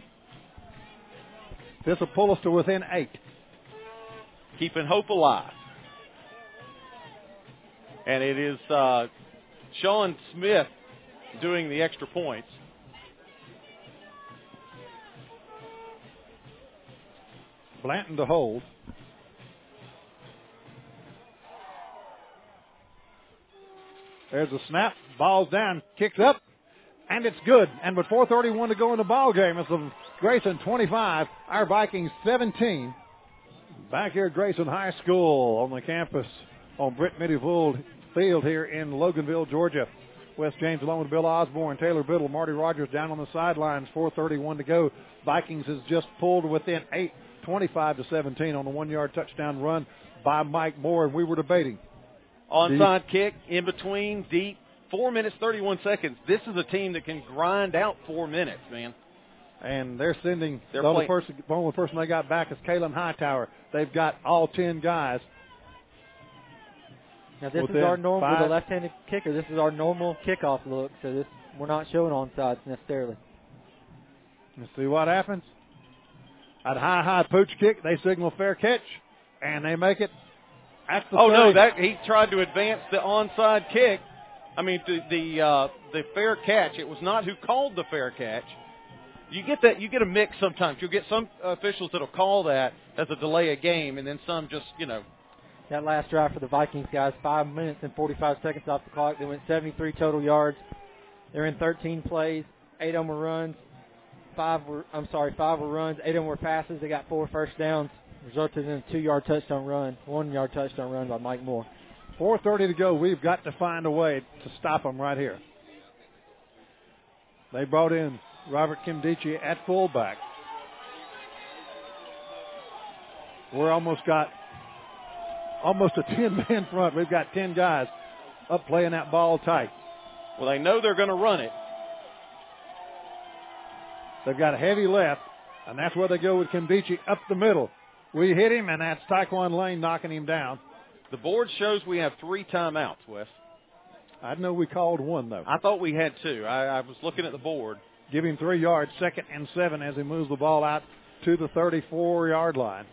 This will pull us to within eight. Keeping hope alive. And it is uh, Sean Smith doing the extra points. Blanton to hold. There's a snap. Ball's down. Kicks up. And it's good. And with four thirty-one to go in the ball game, it's the Grayson twenty-five, our Vikings seventeen. Back here at Grayson High School on the campus on Britt Medieval Field here in Loganville, Georgia. Wes James along with Bill Osborne, Taylor Biddle, Marty Rogers down on the sidelines. four thirty-one to go. Vikings has just pulled within eight, twenty-five to seventeen on a one-yard touchdown run by Mike Moore. And we were debating. Onside deep. Kick, in between, deep. Four minutes, thirty-one seconds. This is a team that can grind out four minutes, man. And they're sending, they're the, only person, the only person they got back is Kalen Hightower. They've got all ten guys. Now, this is our normal, with the left-handed kicker, this is our normal kickoff look, so this we're not showing onside necessarily. Let's see what happens. At high, high pooch kick, they signal fair catch, and they make it at the Oh, thirty. no, that he tried to advance the onside kick. I mean, the the, uh, the fair catch. It was not who called the fair catch. You get that. You get a mix sometimes. You'll get some officials that'll call that as a delay of game, and then some just, you know. That last drive for the Vikings, guys, five minutes and forty-five seconds off the clock. They went seventy-three total yards. They're in thirteen plays. Eight of them were runs. Five were, I'm sorry, five were runs. Eight of them were passes. They got four first downs. Resulted in a two-yard touchdown run, one-yard touchdown run by Mike Moore. four thirty to go. We've got to find a way to stop them right here. They brought in Robert Kimdichie at fullback. We're almost got almost a ten-man front. We've got ten guys up playing that ball tight. Well, they know they're going to run it. They've got a heavy left, and that's where they go with Kimdichie up the middle. We hit him, and that's Tyquan Lane knocking him down. The board shows we have three timeouts, Wes. I know we called one, though. I thought we had two. I, I was looking at the board. Give him three yards, second and seven as he moves the ball out to the thirty-four-yard line.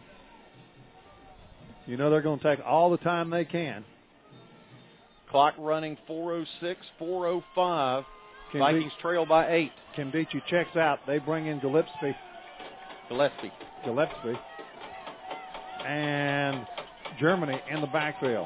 You know they're going to take all the time they can. Clock running four oh six, four oh five. Kim Vikings De- trail by eight. Kimdichie checks out. They bring in Gillespie. Gillespie. Gillespie. And Germany in the backfield.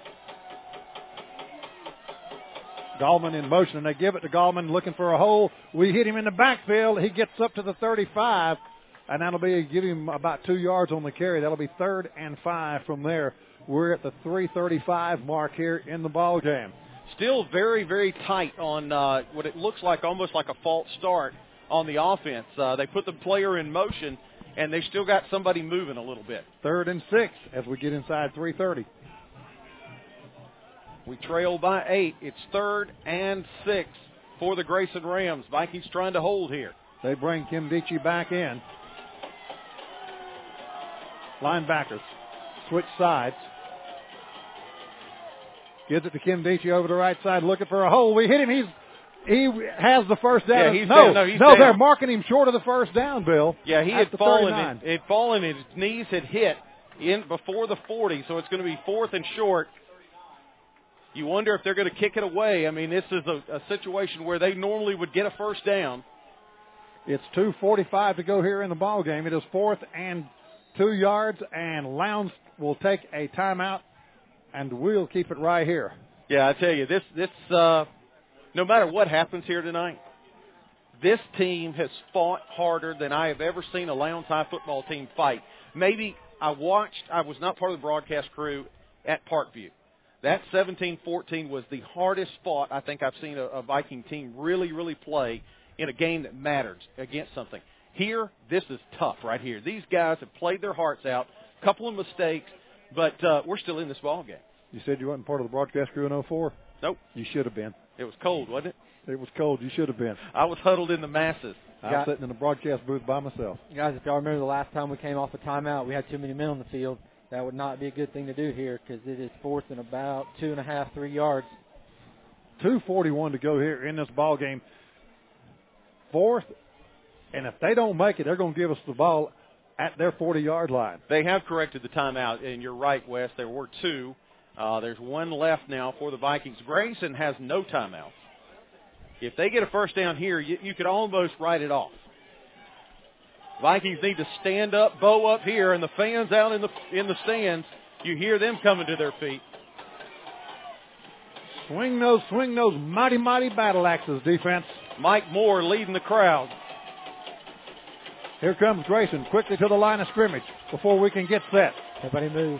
Gallman in motion, and they give it to Gallman looking for a hole. We hit him in the backfield. He gets up to the thirty-five, and that'll be give him about two yards on the carry. That'll be third and five from there. We're at the three thirty-five mark here in the ball game. Still very, very tight on uh, what it looks like almost like a false start on the offense. Uh, they put the player in motion, and they still got somebody moving a little bit. Third and six as we get inside three thirty. We trail by eight. It's third and six for the Grayson Rams. Vikings trying to hold here. They bring Kimdichie back in. Linebackers switch sides. Gives it to Kimdichie over the right side, looking for a hole. We hit him. He's he has the first down. Yeah, he's no, down. No, he's no, down. they're marking him short of the first down, Bill. Yeah, he at had the fallen. thirty-nine. It had fallen. His knees had hit in before the forty, so it's going to be fourth and short. You wonder if they're going to kick it away. I mean, this is a, a situation where they normally would get a first down. It's two forty-five to go here in the ball game. It is fourth and two yards, and Lowndes will take a timeout, and we'll keep it right here. Yeah, I tell you, this this uh, no matter what happens here tonight, this team has fought harder than I have ever seen a Lowndes High football team fight. Maybe I watched, I was not part of the broadcast crew at Parkview. That seventeen fourteen was the hardest fought I think I've seen a, a Viking team really, really play in a game that matters against something. Here, this is tough right here. These guys have played their hearts out, a couple of mistakes, but uh, we're still in this ball game. You said you wasn't part of the broadcast crew in oh four? Nope. You should have been. It was cold, wasn't it? It was cold. You should have been. I was huddled in the masses. I was sitting in the broadcast booth by myself. Guys, if y'all remember the last time we came off a timeout, we had too many men on the field. That would not be a good thing to do here because it is fourth and about two and a half, three yards. two forty-one to go here in this ball game. Fourth, and if they don't make it, they're going to give us the ball at their forty-yard line. They have corrected the timeout, and you're right, Wes. There were two. Uh, there's one left now for the Vikings. Grayson has no timeouts. If they get a first down here, you, you could almost write it off. Vikings need to stand up, bow up here, and the fans out in the in the stands, you hear them coming to their feet. Swing those, swing those mighty, mighty battle axes, defense. Mike Moore leading the crowd. Here comes Grayson quickly to the line of scrimmage before we can get set. Everybody move.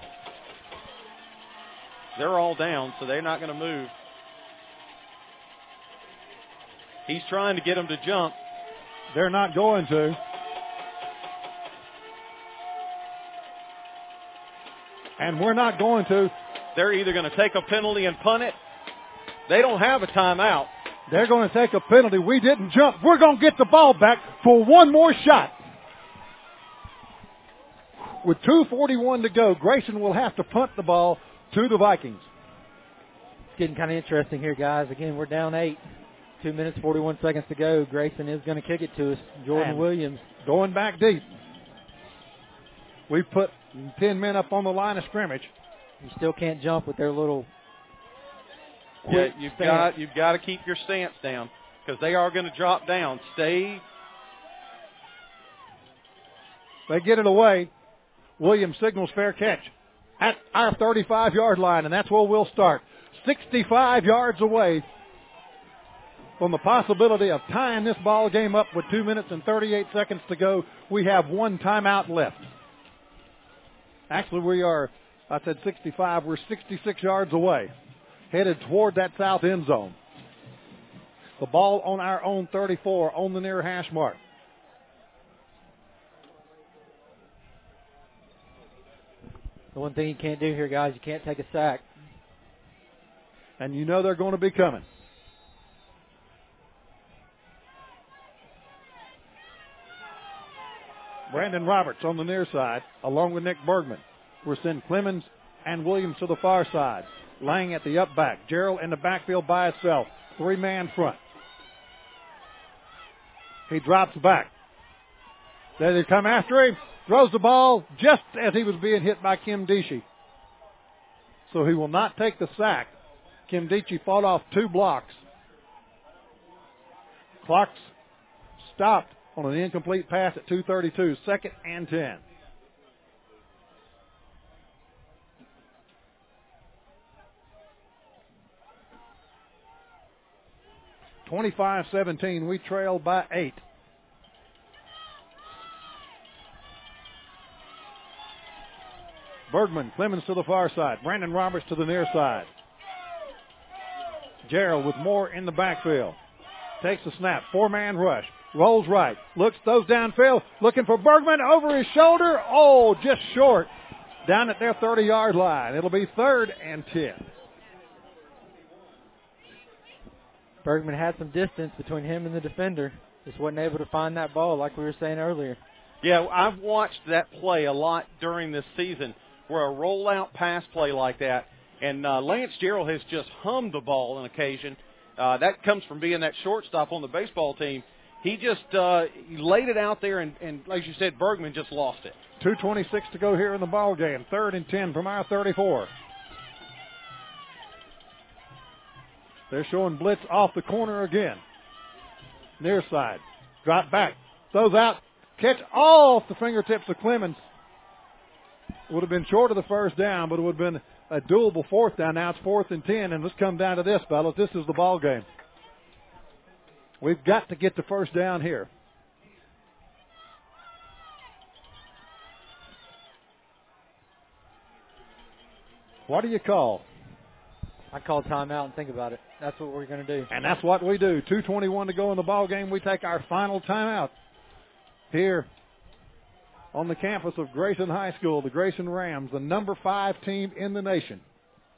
They're all down, so they're not going to move. He's trying to get them to jump. They're not going to. And we're not going to. They're either going to take a penalty and punt it. They don't have a timeout. They're going to take a penalty. We didn't jump. We're going to get the ball back for one more shot. With two forty-one to go, Grayson will have to punt the ball to the Vikings. It's getting kind of interesting here, guys. Again, we're down eight. Two minutes, forty-one seconds to go. Grayson is going to kick it to us. Jordan And Williams. Going back deep. We put ten men up on the line of scrimmage. You still can't jump with their little Yeah, you've stance. got you've got to keep your stance down because they are going to drop down. Stay. They get it away. Williams signals fair catch at our thirty-five-yard line, and that's where we'll start. sixty-five yards away from the possibility of tying this ball game up with two minutes and thirty-eight seconds to go. We have one timeout left. Actually, we are, I said sixty-five, we're sixty-six yards away, headed toward that south end zone. The ball on our own thirty-four, on the near hash mark. The one thing you can't do here, guys, you can't take a sack. And you know they're going to be coming. Brandon Roberts on the near side, along with Nick Bergman. We'll send Clemens and Williams to the far side. Lang at the up back. Gerald in the backfield by itself. Three-man front. He drops back. There they come after him. Throws the ball just as he was being hit by Kim Deachy. So he will not take the sack. Kim Deachy fought off two blocks. Clock's stopped on an incomplete pass at two thirty-two. Second and ten. twenty-five seventeen. We trail by eight. Bergman, Clemens to the far side. Brandon Roberts to the near side. Gerald with Moore in the backfield. Takes the snap. Four-man rush. Rolls right. Looks, throws downfield. Looking for Bergman over his shoulder. Oh, just short. Down at their thirty-yard line. It'll be third and ten. Bergman had some distance between him and the defender. Just wasn't able to find that ball like we were saying earlier. Yeah, I've watched that play a lot during this season where a rollout pass play like that, and uh, Lance Gerald has just hummed the ball on occasion. Uh, that comes from being that shortstop on the baseball team. He just uh, he laid it out there, and, and like you said, Bergman just lost it. two twenty-six to go here in the ball game. Third and ten from our thirty-four. They're showing blitz off the corner again. Near side. Drop back. Throws out. Catch off the fingertips of Clemens. Would have been short of the first down, but it would have been a doable fourth down. Now it's fourth and ten, and let's come down to this, fellas. This is the ball game. We've got to get the first down here. What do you call? I call timeout and think about it. That's what we're going to do. And that's what we do. two twenty-one to go in the ball game. We take our final timeout here on the campus of Grayson High School, the Grayson Rams, the number five team in the nation.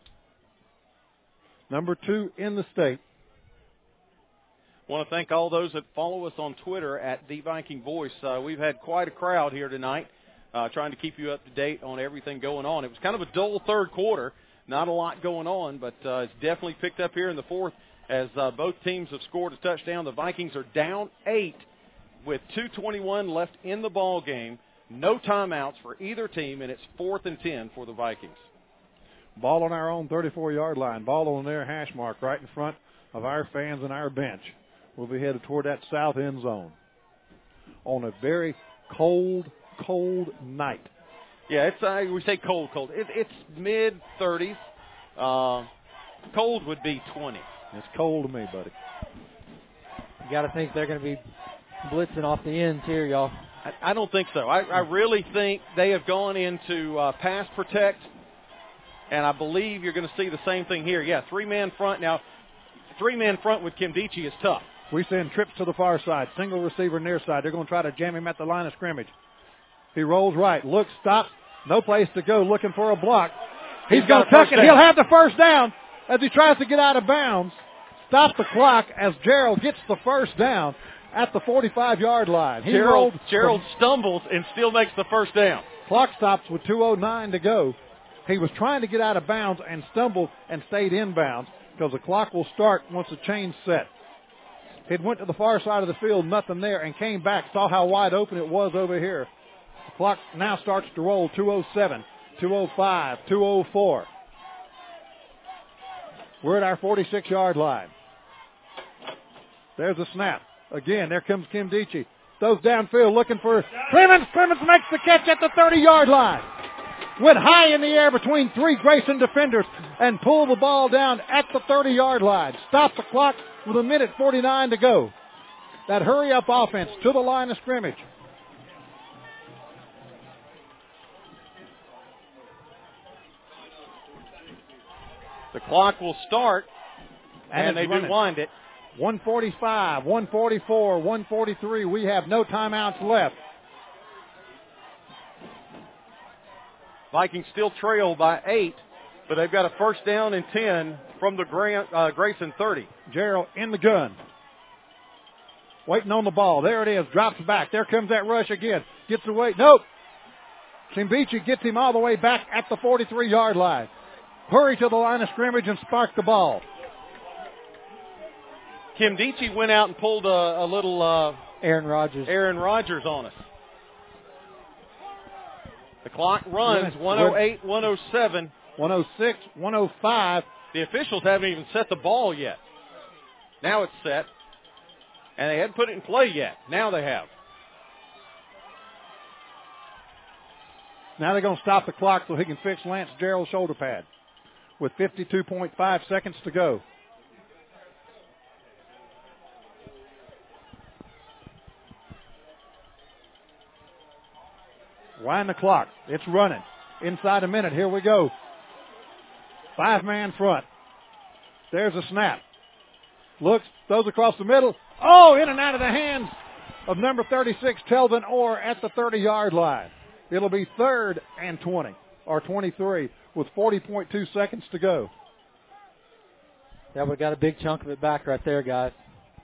number two in the state. I want to thank all those that follow us on Twitter at The Viking Voice. Uh, we've had quite a crowd here tonight, uh, trying to keep you up to date on everything going on. It was kind of a dull third quarter, not a lot going on, but uh, it's definitely picked up here in the fourth as uh, both teams have scored a touchdown. The Vikings are down eight with two twenty-one left in the ball game. No timeouts for either team, and it's fourth and ten for the Vikings. Ball on our own thirty-four-yard line. Ball on their hash mark right in front of our fans and our bench. We'll be headed toward that south end zone on a very cold, cold night. Yeah, it's uh, we say cold, cold. It, it's mid thirties. Uh, cold would be twenty. It's cold to me, buddy. You got to think they're going to be blitzing off the ends here, y'all. I, I don't think so. I, I really think they have gone into uh, pass protect, and I believe you're going to see the same thing here. Yeah, three-man front. Now, three-man front with Kimdichie is tough. We send trips to the far side, single receiver near side. They're going to try to jam him at the line of scrimmage. He rolls right, looks, stops, no place to go, looking for a block. He's, He's going to tuck it. Down. He'll have the first down as he tries to get out of bounds. Stop the clock as Gerald gets the first down at the forty-five-yard line. He Gerald, Gerald stumbles and still makes the first down. Clock stops with two oh nine to go. He was trying to get out of bounds and stumbled and stayed in bounds because the clock will start once the chain's set. He went to the far side of the field, nothing there, and came back, saw how wide open it was over here. The clock now starts to roll, two oh seven, two oh five, two oh four. We're at our forty-six-yard line. There's a snap. Again, there comes Kimdichie. Throws downfield looking for Clemens. Clemens makes the catch at the thirty-yard line. Went high in the air between three Grayson defenders and pulled the ball down at the thirty-yard line. Stopped the clock with a minute forty-nine to go. That hurry-up offense to the line of scrimmage. The clock will start, and, and they running. do wind it. one forty-five, one forty-four, one forty-three. We have no timeouts left. Vikings still trail by eight, but they've got a first down and ten from the Gra- uh, Grayson thirty. Gerald in the gun. Waiting on the ball. There it is. Drops back. There comes that rush again. Gets away. Nope. Kimdichie gets him all the way back at the forty-three-yard line. Hurry to the line of scrimmage and spark the ball. Kimdichie went out and pulled a, a little uh, Aaron Rodgers. Aaron Rodgers on us. The clock runs one oh eight, one oh seven. one oh six, one oh five. The officials haven't even set the ball yet. Now it's set. And they hadn't put it in play yet. Now they have. Now they're going to stop the clock so he can fix Lance Gerald's shoulder pad with fifty-two point five seconds to go. Wind the clock. It's running. Inside a minute. Here we go. Five-man front. There's a snap. Looks, throws across the middle. Oh, in and out of the hands of number thirty-six, Telvin Orr, at the thirty-yard line. It'll be third and twenty, or twenty-three, with forty point two seconds to go. Yeah, we got a big chunk of it back right there, guys.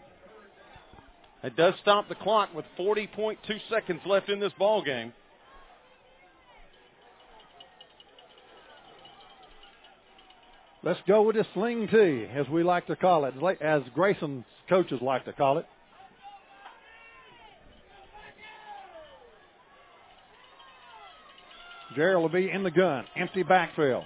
It does stop the clock with forty point two seconds left in this ball game. Let's go with the sling tee, as we like to call it, as Grayson's coaches like to call it. Gerald will be in the gun. Empty backfield.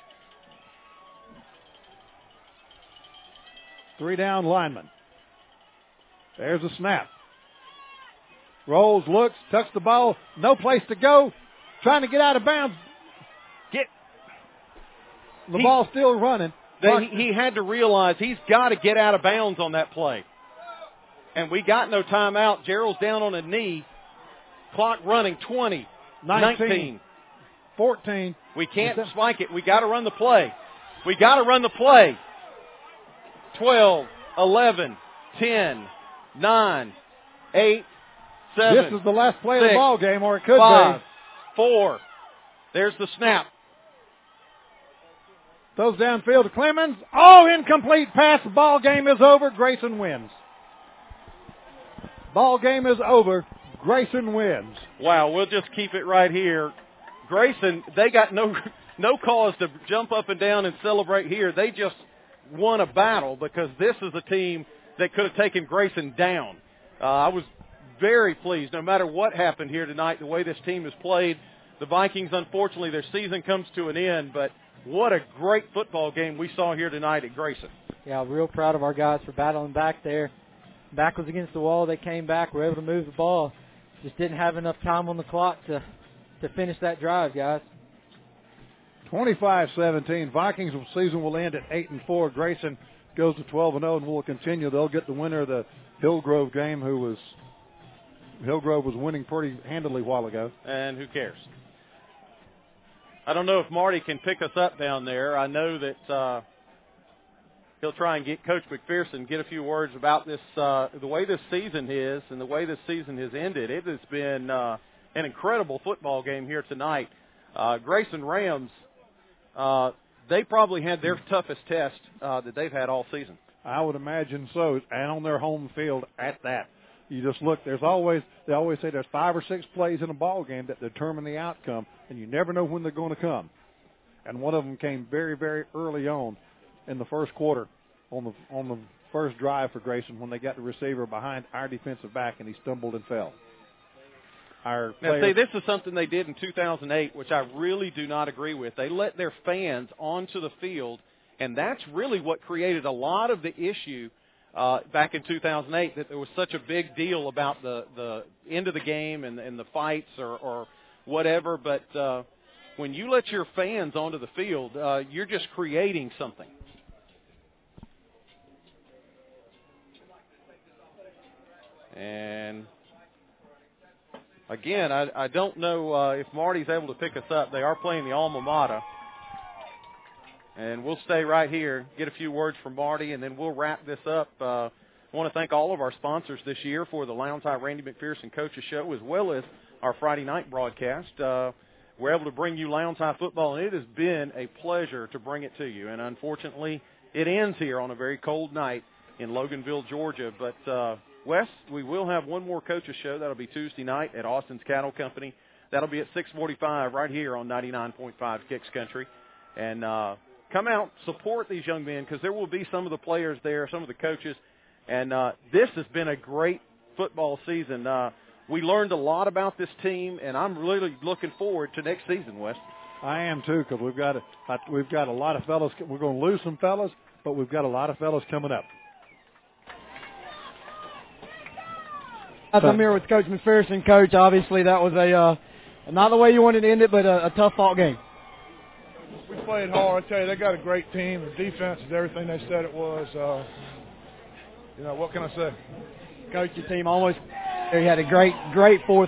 Three down linemen. There's a snap. Rolls, looks, tucks the ball. No place to go. Trying to get out of bounds. Get. The he, ball's still running. They, he had to realize he's got to get out of bounds on that play. And we got no timeout. Gerald's down on a knee. Clock running. twenty, nineteen, nineteen. fourteen. We can't spike it. We got to run the play. We got to run the play. twelve, eleven, ten, nine, eight, seven. This is the last play six, of the ball game, or it could five, be. Four. There's the snap. Throws downfield to Clemens. Oh, incomplete pass. Ball game is over. Grayson wins. Ball game is over. Grayson wins. Wow, we'll just keep it right here. Grayson, they got no no cause to jump up and down and celebrate here. They just won a battle because this is a team that could have taken Grayson down. Uh, I was very pleased, no matter what happened here tonight, the way this team has played. The Vikings, unfortunately, their season comes to an end, but what a great football game we saw here tonight at Grayson. Yeah, real proud of our guys for battling back there. Back was against the wall. They came back, were able to move the ball. Just didn't have enough time on the clock to, to finish that drive, guys. twenty-five seventeen. Vikings season will end at eight and four. Grayson goes to twelve and oh and will continue. They'll get the winner of the Hillgrove game, who was Hillgrove was winning pretty handily a while ago. And who cares? I don't know if Marty can pick us up down there. I know that uh, he'll try and get Coach McPherson, get a few words about this, uh, the way this season is and the way this season has ended. It has been uh, an incredible football game here tonight. Uh, Grayson Rams, uh, they probably had their toughest test uh, that they've had all season. I would imagine so, and on their home field at that. You just look, there's always, they always say there's five or six plays in a ball game that determine the outcome, and you never know when they're going to come. And one of them came very, very early on in the first quarter on the on the first drive for Grayson when they got the receiver behind our defensive back, and he stumbled and fell. Our now, see, this is something they did in two thousand eight, which I really do not agree with. They let their fans onto the field, and that's really what created a lot of the issue Uh, back in two thousand eight, that there was such a big deal about the, the end of the game and, and the fights or, or whatever. But uh, when you let your fans onto the field, uh, you're just creating something. And again, I, I don't know uh, if Marty's able to pick us up. They are playing the Alma Mater. And we'll stay right here, get a few words from Marty, and then we'll wrap this up. Uh, I want to thank all of our sponsors this year for the Lowndes High Randy McPherson Coaches Show, as well as our Friday night broadcast. Uh, we're able to bring you Lowndes High football, and it has been a pleasure to bring it to you. And unfortunately, it ends here on a very cold night in Loganville, Georgia. But, uh, Wes, we will have one more Coaches Show. That'll be Tuesday night at Austin's Cattle Company. That'll be at six forty-five right here on ninety-nine point five Kicks Country. And, uh, come out, support these young men, because there will be some of the players there, some of the coaches. And uh, this has been a great football season. Uh, we learned a lot about this team, and I'm really looking forward to next season, Wes. I am, too, because we've got, a, we've got a lot of fellas. We're going to lose some fellas, but we've got a lot of fellas coming up. I'm here with Coach McPherson. Coach, obviously that was a uh, not the way you wanted to end it, but a, a tough-fought game. We played hard. I tell you, they got a great team. The defense is everything they said it was. Uh, you know, what can I say? Coach, your team almost they had a great, great fourth.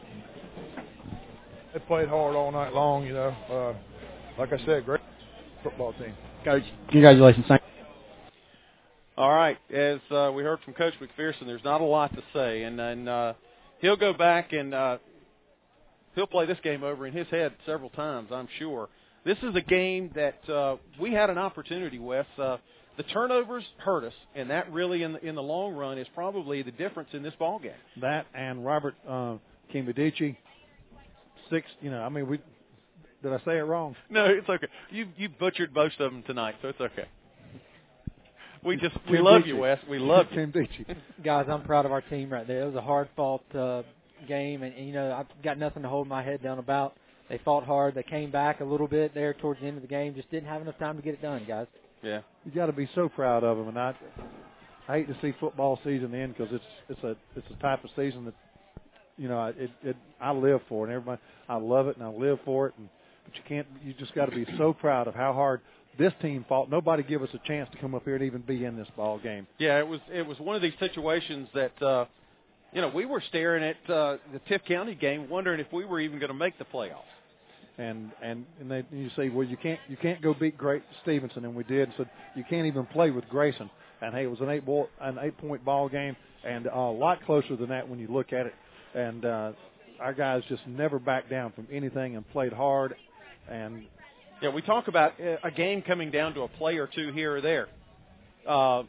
They played hard all night long, you know. Uh, like I said, great football team. Coach, congratulations. Thank you. All right. As uh, we heard from Coach McPherson, there's not a lot to say. And, and uh, he'll go back and uh, he'll play this game over in his head several times, I'm sure. This is a game that uh, we had an opportunity, Wes. Uh, the turnovers hurt us, and that really, in the, in the long run, is probably the difference in this ball game. That and Robert uh, Kimadici, six. You know, I mean, we did I say it wrong? No, it's okay. You you butchered most of them tonight, so it's okay. We just we Kim love Dici. you, Wes. We love you. Kimadici. Guys, I'm proud of our team right there. It was a hard-fought uh, game, and, and, you know, I've got nothing to hold my head down about. They fought hard. They came back a little bit there towards the end of the game. Just didn't have enough time to get it done, guys. Yeah. You got to be so proud of them, and I, I hate to see football season end because it's it's a it's a type of season that, you know, it it I live for, and everybody I love it and I live for it, and but you can't you just got to be so proud of how hard this team fought. Nobody give us a chance to come up here and even be in this ball game. Yeah, it was it was one of these situations that. Uh, You know, we were staring at uh, the Tift County game, wondering if we were even going to make the playoffs. And and and they, you say, well, you can't you can't go beat Great Stevenson, and we did. So you can't even play with Grayson. And hey, it was an eight ball, an eight point ball game, and uh, a lot closer than that when you look at it. And uh, our guys just never backed down from anything and played hard. And Yeah, we talk about a game coming down to a play or two here or there. Uh,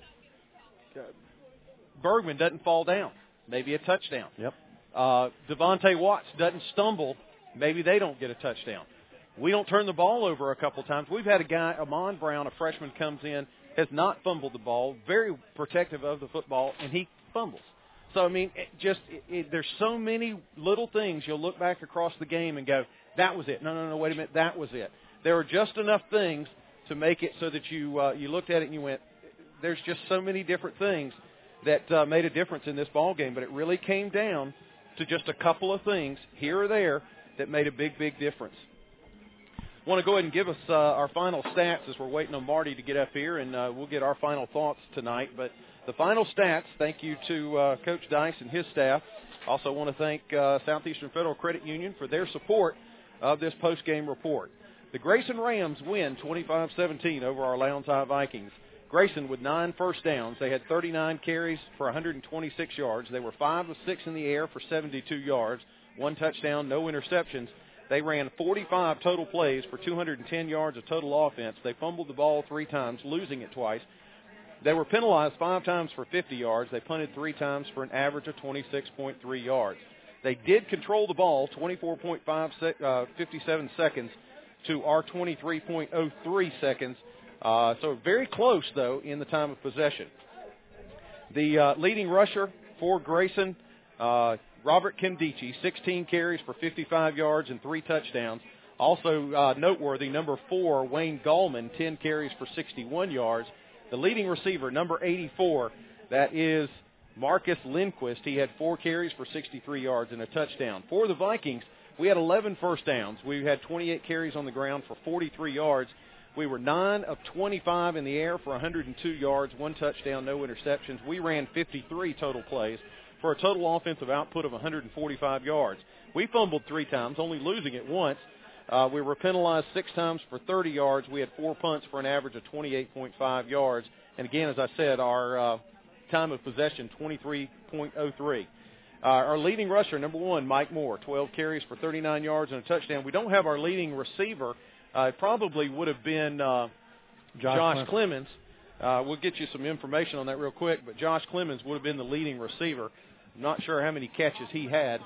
Bergman doesn't fall down. Maybe a touchdown. Yep. Uh, Devontae Watts doesn't stumble. Maybe they don't get a touchdown. We don't turn the ball over a couple times. We've had a guy, Amon Brown, a freshman, comes in, has not fumbled the ball, very protective of the football, and he fumbles. So, I mean, it just it, it, there's so many little things you'll look back across the game and go, that was it. No, no, no, wait a minute, that was it. There were just enough things to make it so that you uh, you looked at it and you went, there's just so many different things that uh, made a difference in this ball game. But it really came down to just a couple of things here or there that made a big, big difference. I want to go ahead and give us uh, our final stats as we're waiting on Marty to get up here, and uh, we'll get our final thoughts tonight. But the final stats, thank you to uh, Coach Dice and his staff. Also want to thank uh, Southeastern Federal Credit Union for their support of this post-game report. The Grayson Rams win twenty-five seventeen over our Lowndes High Vikings. Grayson with nine first downs. They had thirty-nine carries for one hundred twenty-six yards. They were five of six in the air for seventy-two yards, one touchdown, no interceptions. They ran forty-five total plays for two hundred ten yards of total offense. They fumbled the ball three times, losing it twice. They were penalized five times for fifty yards. They punted three times for an average of twenty-six point three yards. They did control the ball twenty-four point five, uh, fifty-seven seconds to our twenty-three point oh three seconds. Uh, so very close, though, in the time of possession. The uh, leading rusher for Grayson, uh, Robert Kimdichie, sixteen carries for fifty-five yards and three touchdowns. Also uh, noteworthy, number four, Wayne Gallman, ten carries for sixty-one yards. The leading receiver, number eighty-four, that is Marcus Lindquist. He had four carries for sixty-three yards and a touchdown. For the Vikings, we had eleven first downs. We had twenty-eight carries on the ground for forty-three yards. We were nine of twenty-five in the air for one hundred two yards, one touchdown, no interceptions. We ran fifty-three total plays for a total offensive output of one hundred forty-five yards. We fumbled three times, only losing it once. Uh, we were penalized six times for thirty yards. We had four punts for an average of twenty-eight point five yards. And again, as I said, our uh, time of possession, twenty-three point oh three. Uh, our leading rusher, number one, Mike Moore, twelve carries for thirty-nine yards and a touchdown. We don't have our leading receiver. Uh, it probably would have been uh, Josh, Josh Clemens. Uh, we'll get you some information on that real quick, but Josh Clemens would have been the leading receiver. I'm not sure how many catches he had.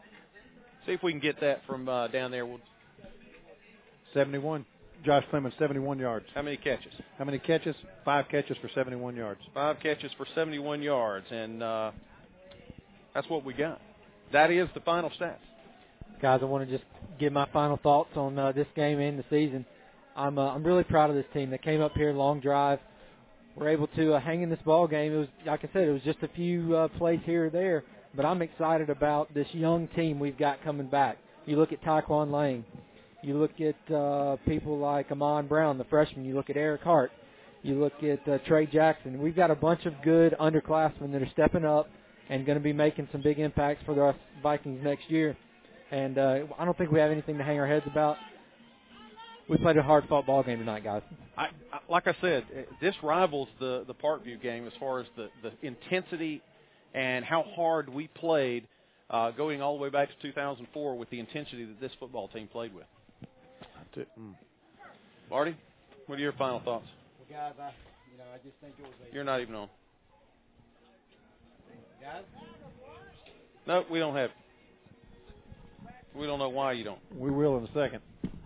See if we can get that from uh, down there. We'll seventy-one. Josh Clemens, seventy-one yards. How many catches? How many catches? Five catches for seventy-one yards. Five catches for seventy-one yards, and uh, that's what we got. That is the final stats. Guys, I want to just give my final thoughts on uh, this game and the season. I'm uh, I'm really proud of this team that came up here, long drive. We're able to uh, hang in this ball game. It was, like I said, it was just a few uh, plays here or there, but I'm excited about this young team we've got coming back. You look at Tyquan Lane. You look at uh, people like Amon Brown, the freshman. You look at Eric Hart. You look at uh, Trey Jackson. We've got a bunch of good underclassmen that are stepping up and going to be making some big impacts for the Vikings next year. And uh, I don't think we have anything to hang our heads about. We played a hard-fought ball game tonight, guys. I, I, like I said, this rivals the, the Parkview game as far as the, the intensity and how hard we played uh, going all the way back to two thousand four with the intensity that this football team played with. Mm. Marty, what are your final thoughts? Well, guys, I, you know, I just think it was a... You're not even on. Guys? No, we don't have... We don't know why you don't. We will in a second.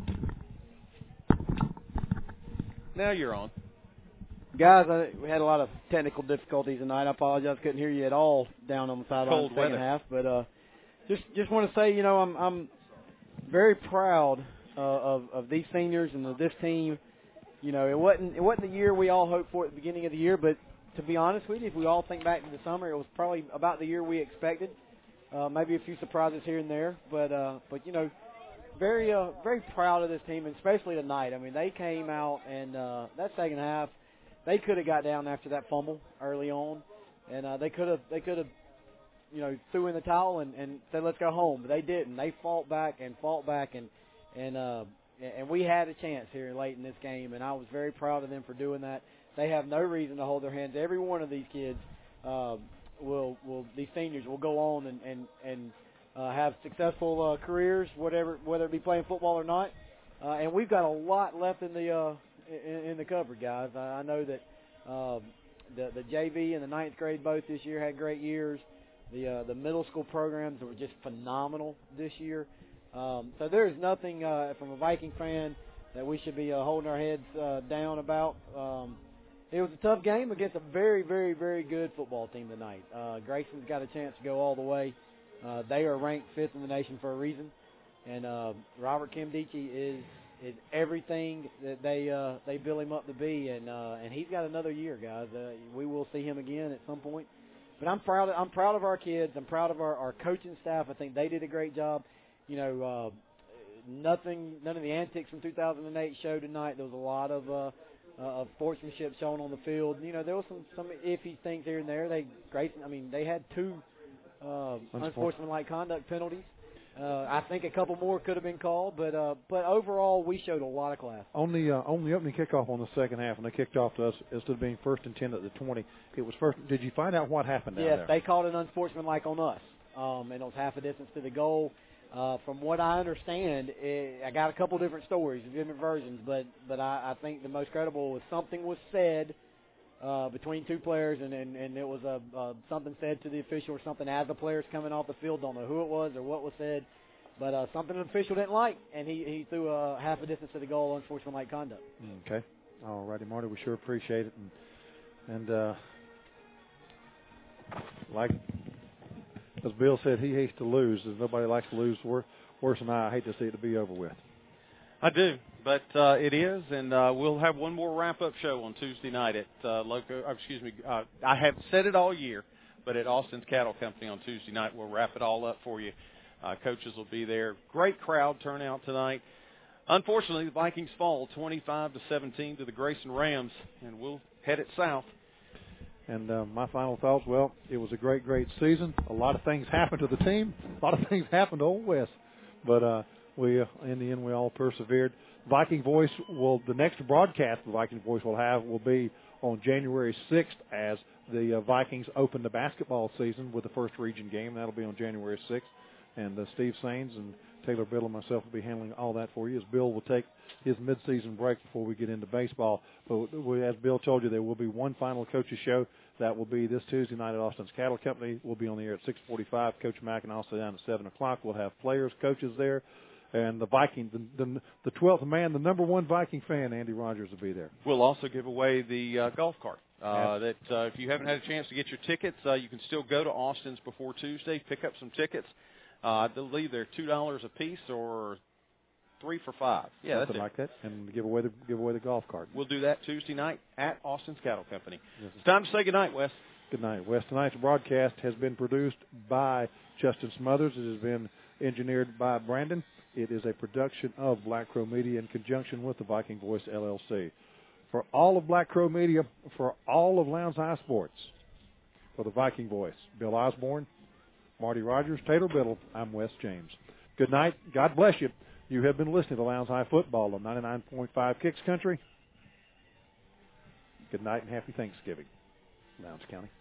Now you're on. Guys, I, we had a lot of technical difficulties tonight. I apologize, couldn't hear you at all down on the sideline in the second half. But uh, just just want to say, you know, I'm I'm very proud uh, of of these seniors and of this team. You know, it wasn't it wasn't the year we all hoped for at the beginning of the year, but to be honest with you, if we all think back to the summer, it was probably about the year we expected. Uh, maybe a few surprises here and there, but uh, but you know, very uh, very proud of this team, and especially tonight. I mean, they came out and uh, that second half, they could have got down after that fumble early on, and uh, they could have they could have you know threw in the towel and, and said let's go home, but they didn't. They fought back and fought back, and and uh, and we had a chance here late in this game, and I was very proud of them for doing that. They have no reason to hold their hands. Every one of these kids. Uh, Will will these seniors will go on and and and uh, have successful uh, careers, whatever whether it be playing football or not. uh, and we've got a lot left in the uh, in, in the cupboard, guys. I, I know that uh, the the J V and the ninth grade both this year had great years. The uh, the middle school programs were just phenomenal this year. Um, so there is nothing uh, from a Viking fan that we should be uh, holding our heads uh, down about. Um, it was a tough game against a very, very, very good football team tonight. Uh, Grayson's got a chance to go all the way. Uh, they are ranked fifth in the nation for a reason, and uh, Robert Kimdichie is is everything that they uh, they bill him up to be, and uh, and he's got another year, guys. Uh, we will see him again at some point. But I'm proud. Of, I'm proud of our kids. I'm proud of our, our coaching staff. I think they did a great job. You know, uh, nothing, none of the antics from two thousand eight showed tonight. There was a lot of uh, uh, of sportsmanship shown on the field. You know, there was some some iffy things here and there. They Grayson. I mean, they had two uh, unsportsmanlike conduct penalties. Uh, I think a couple more could have been called, but uh, but overall we showed a lot of class. On the uh, on the opening kickoff on the second half, when they kicked off to us, instead of being first and ten at the twenty, it was first. Did you find out what happened down yes, there? Yes, they called it unsportsmanlike on us, um, and it was half a distance to the goal. Uh, from what I understand, it, I got a couple different stories, different versions, but but I, I think the most credible was something was said uh, between two players, and, and, and it was a uh, something said to the official or something as the players coming off the field. Don't know who it was or what was said, but uh, something the official didn't like, and he, he threw a half a distance to the goal, unsportsmanlike conduct. Okay, all righty, Marty, we sure appreciate it, and and uh, like. As Bill said, he hates to lose. As nobody likes to lose worse, worse than I. I hate to see it to be over with. I do, but uh, it is, and uh, we'll have one more wrap-up show on Tuesday night at uh, Loco. Uh, excuse me, uh, I have said it all year, but at Austin's Cattle Company on Tuesday night, we'll wrap it all up for you. Uh, coaches will be there. Great crowd turnout tonight. Unfortunately, the Vikings fall twenty-five to seventeen to the Grayson Rams, and we'll head it south. And uh, my final thoughts, well, it was a great, great season. A lot of things happened to the team. A lot of things happened to Old West. But uh, we, uh, in the end, we all persevered. Viking Voice will, the next broadcast the Viking Voice will have will be on January sixth as the uh, Vikings open the basketball season with the first region game. That'll be on January sixth. And uh, Steve Sains and Taylor Biddle and myself will be handling all that for you, as Bill will take his mid-season break before we get into baseball. But we, as Bill told you, there will be one final coaches show. That will be this Tuesday night at Austin's Cattle Company. We'll be on the air at six forty-five. Coach Mack and also down at seven o'clock. We'll have players, coaches there. And the Viking, the, the, the twelfth man, the number one Viking fan, Andy Rogers, will be there. We'll also give away the uh, golf cart. Uh, that uh, if you haven't had a chance to get your tickets, uh, you can still go to Austin's before Tuesday, pick up some tickets. Uh, I believe they're two dollars a piece or three for five. Yeah, something that's like that, and give away the give away the golf cart. We'll do that Tuesday night at Austin's Cattle Company. Yes. It's time to say goodnight, Wes. Good night, Wes. Tonight's broadcast has been produced by Justin Smothers. It has been engineered by Brandon. It is a production of Black Crow Media in conjunction with the Viking Voice L L C. For all of Black Crow Media, for all of Lowndes High Sports, for the Viking Voice, Bill Osborne, Marty Rogers, Taylor Biddle, I'm Wes James. Good night. God bless you. You have been listening to Lowndes High Football on ninety-nine point five Kicks Country. Good night and happy Thanksgiving, Lowndes County.